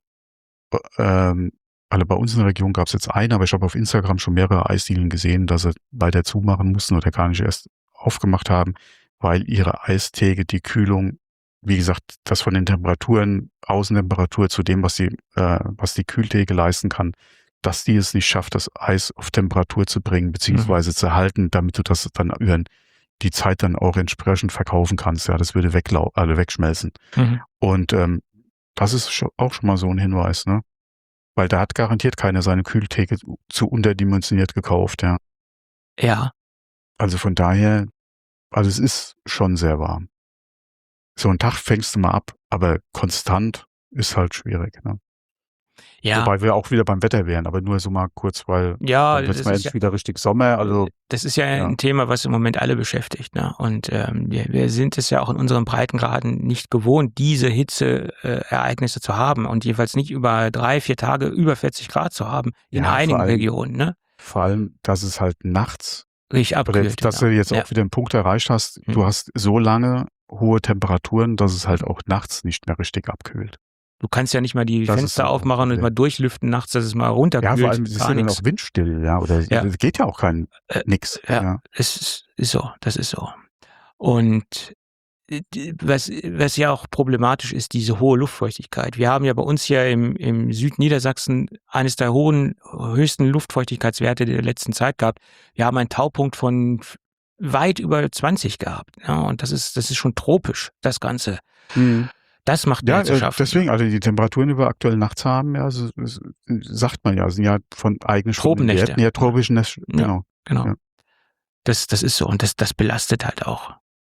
bei uns in der Region gab es jetzt eine, aber ich habe auf Instagram schon mehrere Eisdielen gesehen, dass sie leider zumachen mussten oder gar nicht erst aufgemacht haben, weil ihre Eistheke die Kühlung, wie gesagt, das von den Temperaturen, Außentemperatur zu dem, was die Kühltheke leisten kann, dass die es nicht schafft, das Eis auf Temperatur zu bringen, beziehungsweise zu halten, damit du das dann über die Zeit dann auch entsprechend verkaufen kannst. Ja, das würde wegschmelzen. Und das ist auch schon mal so ein Hinweis, ne? Weil da hat garantiert keiner seine Kühltheke zu unterdimensioniert gekauft, ja. Ja. Also von daher, es ist schon sehr warm. So einen Tag fängst du mal ab, aber konstant ist halt schwierig, ne? Ja. Wobei wir auch wieder beim Wetter wären, aber nur so mal kurz, weil dann wird es mal endlich wieder richtig Sommer. Also das ist ja ein Thema, was im Moment alle beschäftigt, ne? Und wir sind es ja auch in unseren Breitengraden nicht gewohnt, diese Hitzeereignisse zu haben und jeweils nicht über 3-4 Tage über 40 Grad zu haben in einigen Regionen, ne? Vor allem, dass es halt nachts richtig abkühlt. Dass du jetzt auch wieder einen Punkt erreicht hast, du hast so lange hohe Temperaturen, dass es halt auch nachts nicht mehr richtig abkühlt. Du kannst ja nicht mal die Fenster aufmachen und mal durchlüften nachts, dass es mal runterkühlt. Ja, vor allem ist ja dann auch windstill, ja, oder es geht ja auch nix. Ja, es ist so, das ist so. Und was ja auch problematisch ist, diese hohe Luftfeuchtigkeit. Wir haben ja bei uns hier im Südniedersachsen eines der höchsten Luftfeuchtigkeitswerte der letzten Zeit gehabt. Wir haben einen Taupunkt von weit über 20 gehabt. Ja, und das ist schon tropisch, das Ganze. Das macht mir zu schaffen. Deswegen, also die Temperaturen, die wir aktuell nachts haben, ja, sagt man ja, sind ja von eigenen Tropennächte. Ja, tropischen Nächte, genau. Ja. Das ist so und das belastet halt auch.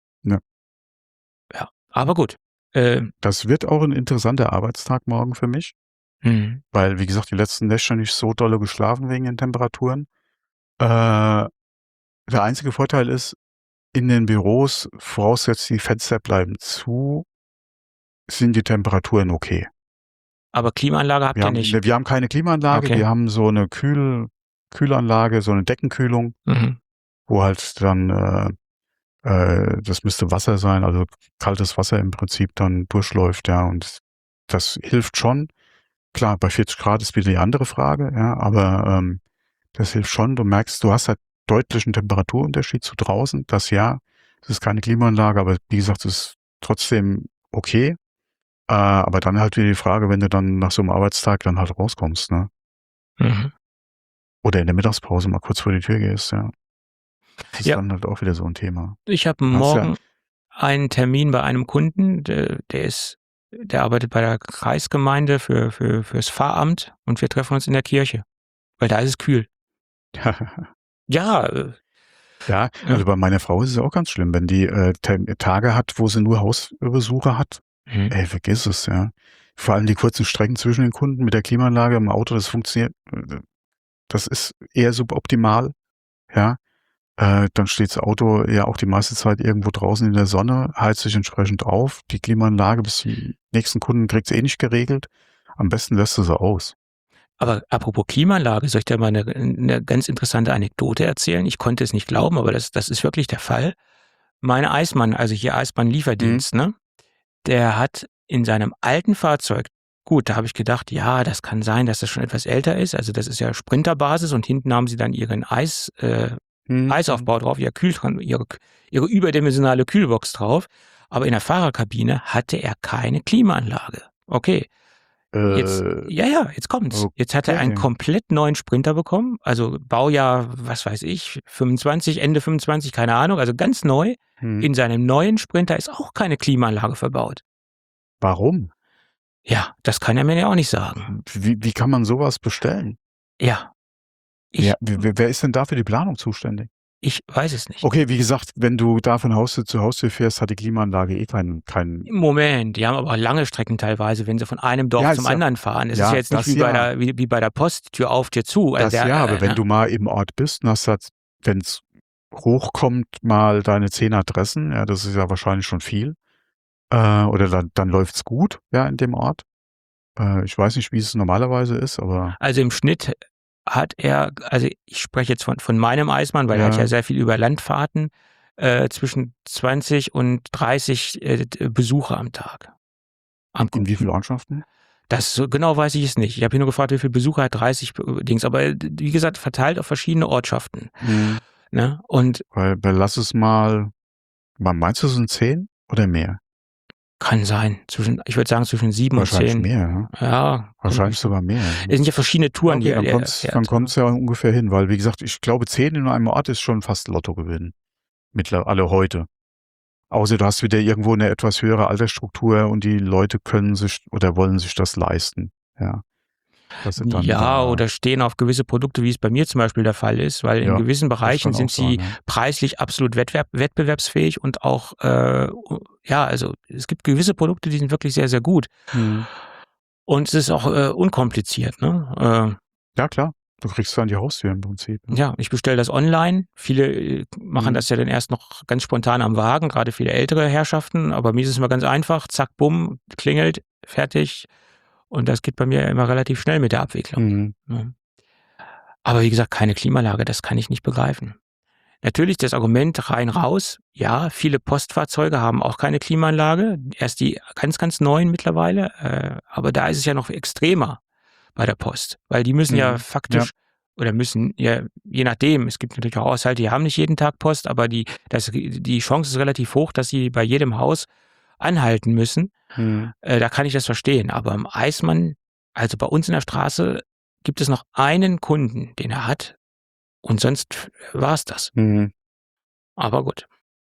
Ja, aber gut. Das wird auch ein interessanter Arbeitstag morgen für mich, weil, wie gesagt, die letzten Nächte nicht so dolle geschlafen wegen den Temperaturen. Der einzige Vorteil ist, in den Büros, vorausgesetzt die Fenster bleiben zu, sind die Temperaturen okay. Aber Klimaanlage habt ihr nicht? Wir haben keine Klimaanlage, wir haben so eine Kühlanlage, so eine Deckenkühlung, wo halt dann, das müsste Wasser sein, also kaltes Wasser im Prinzip dann durchläuft, ja, und das hilft schon. Klar, bei 40 Grad ist wieder die andere Frage, ja, aber das hilft schon. Du merkst, du hast halt deutlichen Temperaturunterschied zu draußen. Es ist keine Klimaanlage, aber wie gesagt, es ist trotzdem okay. Aber dann halt wieder die Frage, wenn du dann nach so einem Arbeitstag dann halt rauskommst, ne? Oder in der Mittagspause mal kurz vor die Tür gehst, ja. Das ist dann halt auch wieder so ein Thema. Ich habe morgen einen Termin bei einem Kunden, der arbeitet bei der Kreisgemeinde fürs Pfarramt und wir treffen uns in der Kirche, weil da ist es kühl. Ja, also bei meiner Frau ist es auch ganz schlimm, wenn die Tage hat, wo sie nur Hausbesucher hat. Ey, vergiss es, ja. Vor allem die kurzen Strecken zwischen den Kunden mit der Klimaanlage im Auto, das funktioniert, das ist eher suboptimal, ja. Dann steht das Auto ja auch die meiste Zeit irgendwo draußen in der Sonne, heizt sich entsprechend auf. Die Klimaanlage bis zum nächsten Kunden kriegt es nicht geregelt. Am besten lässt du sie aus. Aber apropos Klimaanlage, soll ich dir mal eine ganz interessante Anekdote erzählen? Ich konnte es nicht glauben, aber das ist wirklich der Fall. Mein Eismann, also hier Eismann-Lieferdienst, ne? Der hat in seinem alten Fahrzeug Gut, da habe ich gedacht, ja, das kann sein, dass das schon etwas älter ist. Also das ist ja Sprinterbasis und hinten haben sie dann ihren Eisaufbau drauf, ihre überdimensionale Kühlbox drauf. Aber in der Fahrerkabine hatte er keine Klimaanlage. Okay, jetzt kommt's. Jetzt hat er einen Okay. komplett neuen Sprinter bekommen. Also Baujahr, was weiß ich, 25, Ende 25, keine Ahnung, also ganz neu. Mhm. In seinem neuen Sprinter ist auch keine Klimaanlage verbaut. Warum? Ja, das kann er mir ja auch nicht sagen. Wie kann man sowas bestellen? Ja, Ja, wer ist denn da für die Planung zuständig? ich weiß es nicht. Okay, wie gesagt, wenn du da von Haustür zu Haustür fährst, hat die Klimaanlage eh keinen Moment, die haben aber auch lange Strecken teilweise, wenn sie von einem Dorf Ja, zum ist ja anderen fahren. Es ja, ist ja jetzt nicht das ja. wie bei der Post, Tür auf, Tür zu. Das ja, aber wenn du mal im Ort bist und hast halt, wenn's hochkommt, mal deine 10 Adressen, ja, das ist ja wahrscheinlich schon viel. Oder dann läuft's gut, ja, in dem Ort. Ich weiß nicht, wie es normalerweise ist, aber Also im Schnitt hat er, also ich spreche jetzt von meinem Eismann, weil er hat Ja. ja sehr viel über Landfahrten, zwischen 20 und 30 Besucher am Tag. in wie vielen Ortschaften? Das so genau weiß ich es nicht. Ich habe ihn nur gefragt, wie viele Besucher hat 30 Dings, aber wie gesagt, verteilt auf verschiedene Ortschaften. Mhm. Ne? Und Weil lass es mal meinst du, es sind 10 oder mehr? kann sein, ich würde sagen zwischen 7 und Wahrscheinlich 10. mehr, ja. Ja. Wahrscheinlich sogar mehr. Es sind ja verschiedene Touren, Okay, die dann er kommt's fährt. ja ungefähr hin, weil wie gesagt, ich glaube 10 in einem Ort ist schon fast Lotto gewinnen. Alle heute. Außer du hast wieder irgendwo eine etwas höhere Altersstruktur und die Leute können sich oder wollen sich das leisten. Ja. Das sind dann Ja, wieder oder stehen auf gewisse Produkte, wie es bei mir zum Beispiel der Fall ist, weil in Ja, gewissen das Bereichen kann auch sind sie sein, ja. preislich absolut wettbewerbsfähig und auch, also es gibt gewisse Produkte, die sind wirklich sehr, sehr gut. Mhm. Und es ist auch unkompliziert. Ne? Ja klar, du kriegst es an die Haustür im Prinzip. Ja, ich bestelle das online. Viele machen Mhm. das ja dann erst noch ganz spontan am Wagen, gerade viele ältere Herrschaften. Aber mir ist es immer ganz einfach. Zack, bumm, klingelt, fertig. Und das geht bei mir immer relativ schnell mit der Abwicklung. Mhm. Ne? Aber wie gesagt, keine Klimaanlage, das kann ich nicht begreifen. Natürlich das Argument rein raus. Ja, viele Postfahrzeuge haben auch keine Klimaanlage. Erst die ganz, ganz neuen mittlerweile. Aber da ist es ja noch extremer bei der Post, weil die müssen ja Mhm. faktisch oder müssen ja, je nachdem, es gibt natürlich auch Haushalte, die haben nicht jeden Tag Post, aber die Chance ist relativ hoch, dass sie bei jedem Haus anhalten müssen. Mhm. Da kann ich das verstehen. Aber im Eismann, also bei uns in der Straße, gibt es noch einen Kunden, den er hat. Und sonst war's das. Mhm. Aber gut.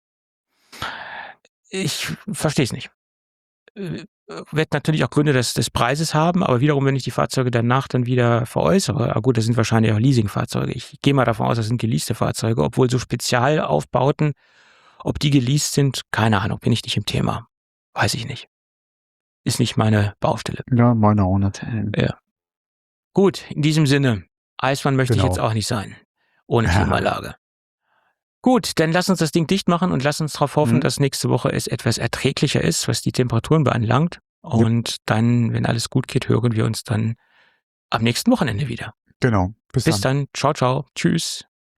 Ich verstehe es nicht. Wird natürlich auch Gründe des Preises haben, aber wiederum, wenn ich die Fahrzeuge danach dann wieder veräußere, gut, das sind wahrscheinlich auch Leasingfahrzeuge. Ich gehe mal davon aus, das sind geleaste Fahrzeuge, obwohl so Spezialaufbauten, ob die geleast sind, keine Ahnung, bin ich nicht im Thema. Weiß ich nicht. Ist nicht meine Baustelle. Ja, meine auch nicht. Ja. Gut, in diesem Sinne, Eismann möchte ich Genau. jetzt auch nicht sein. Ohne Ja. Klimaanlage. Gut, dann lass uns das Ding dicht machen und lass uns darauf hoffen, Mhm. dass nächste Woche es etwas erträglicher ist, was die Temperaturen beanlangt. Und dann, wenn alles gut geht, hören wir uns dann am nächsten Wochenende wieder. Genau. Bis dann. Ciao, ciao. Tschüss.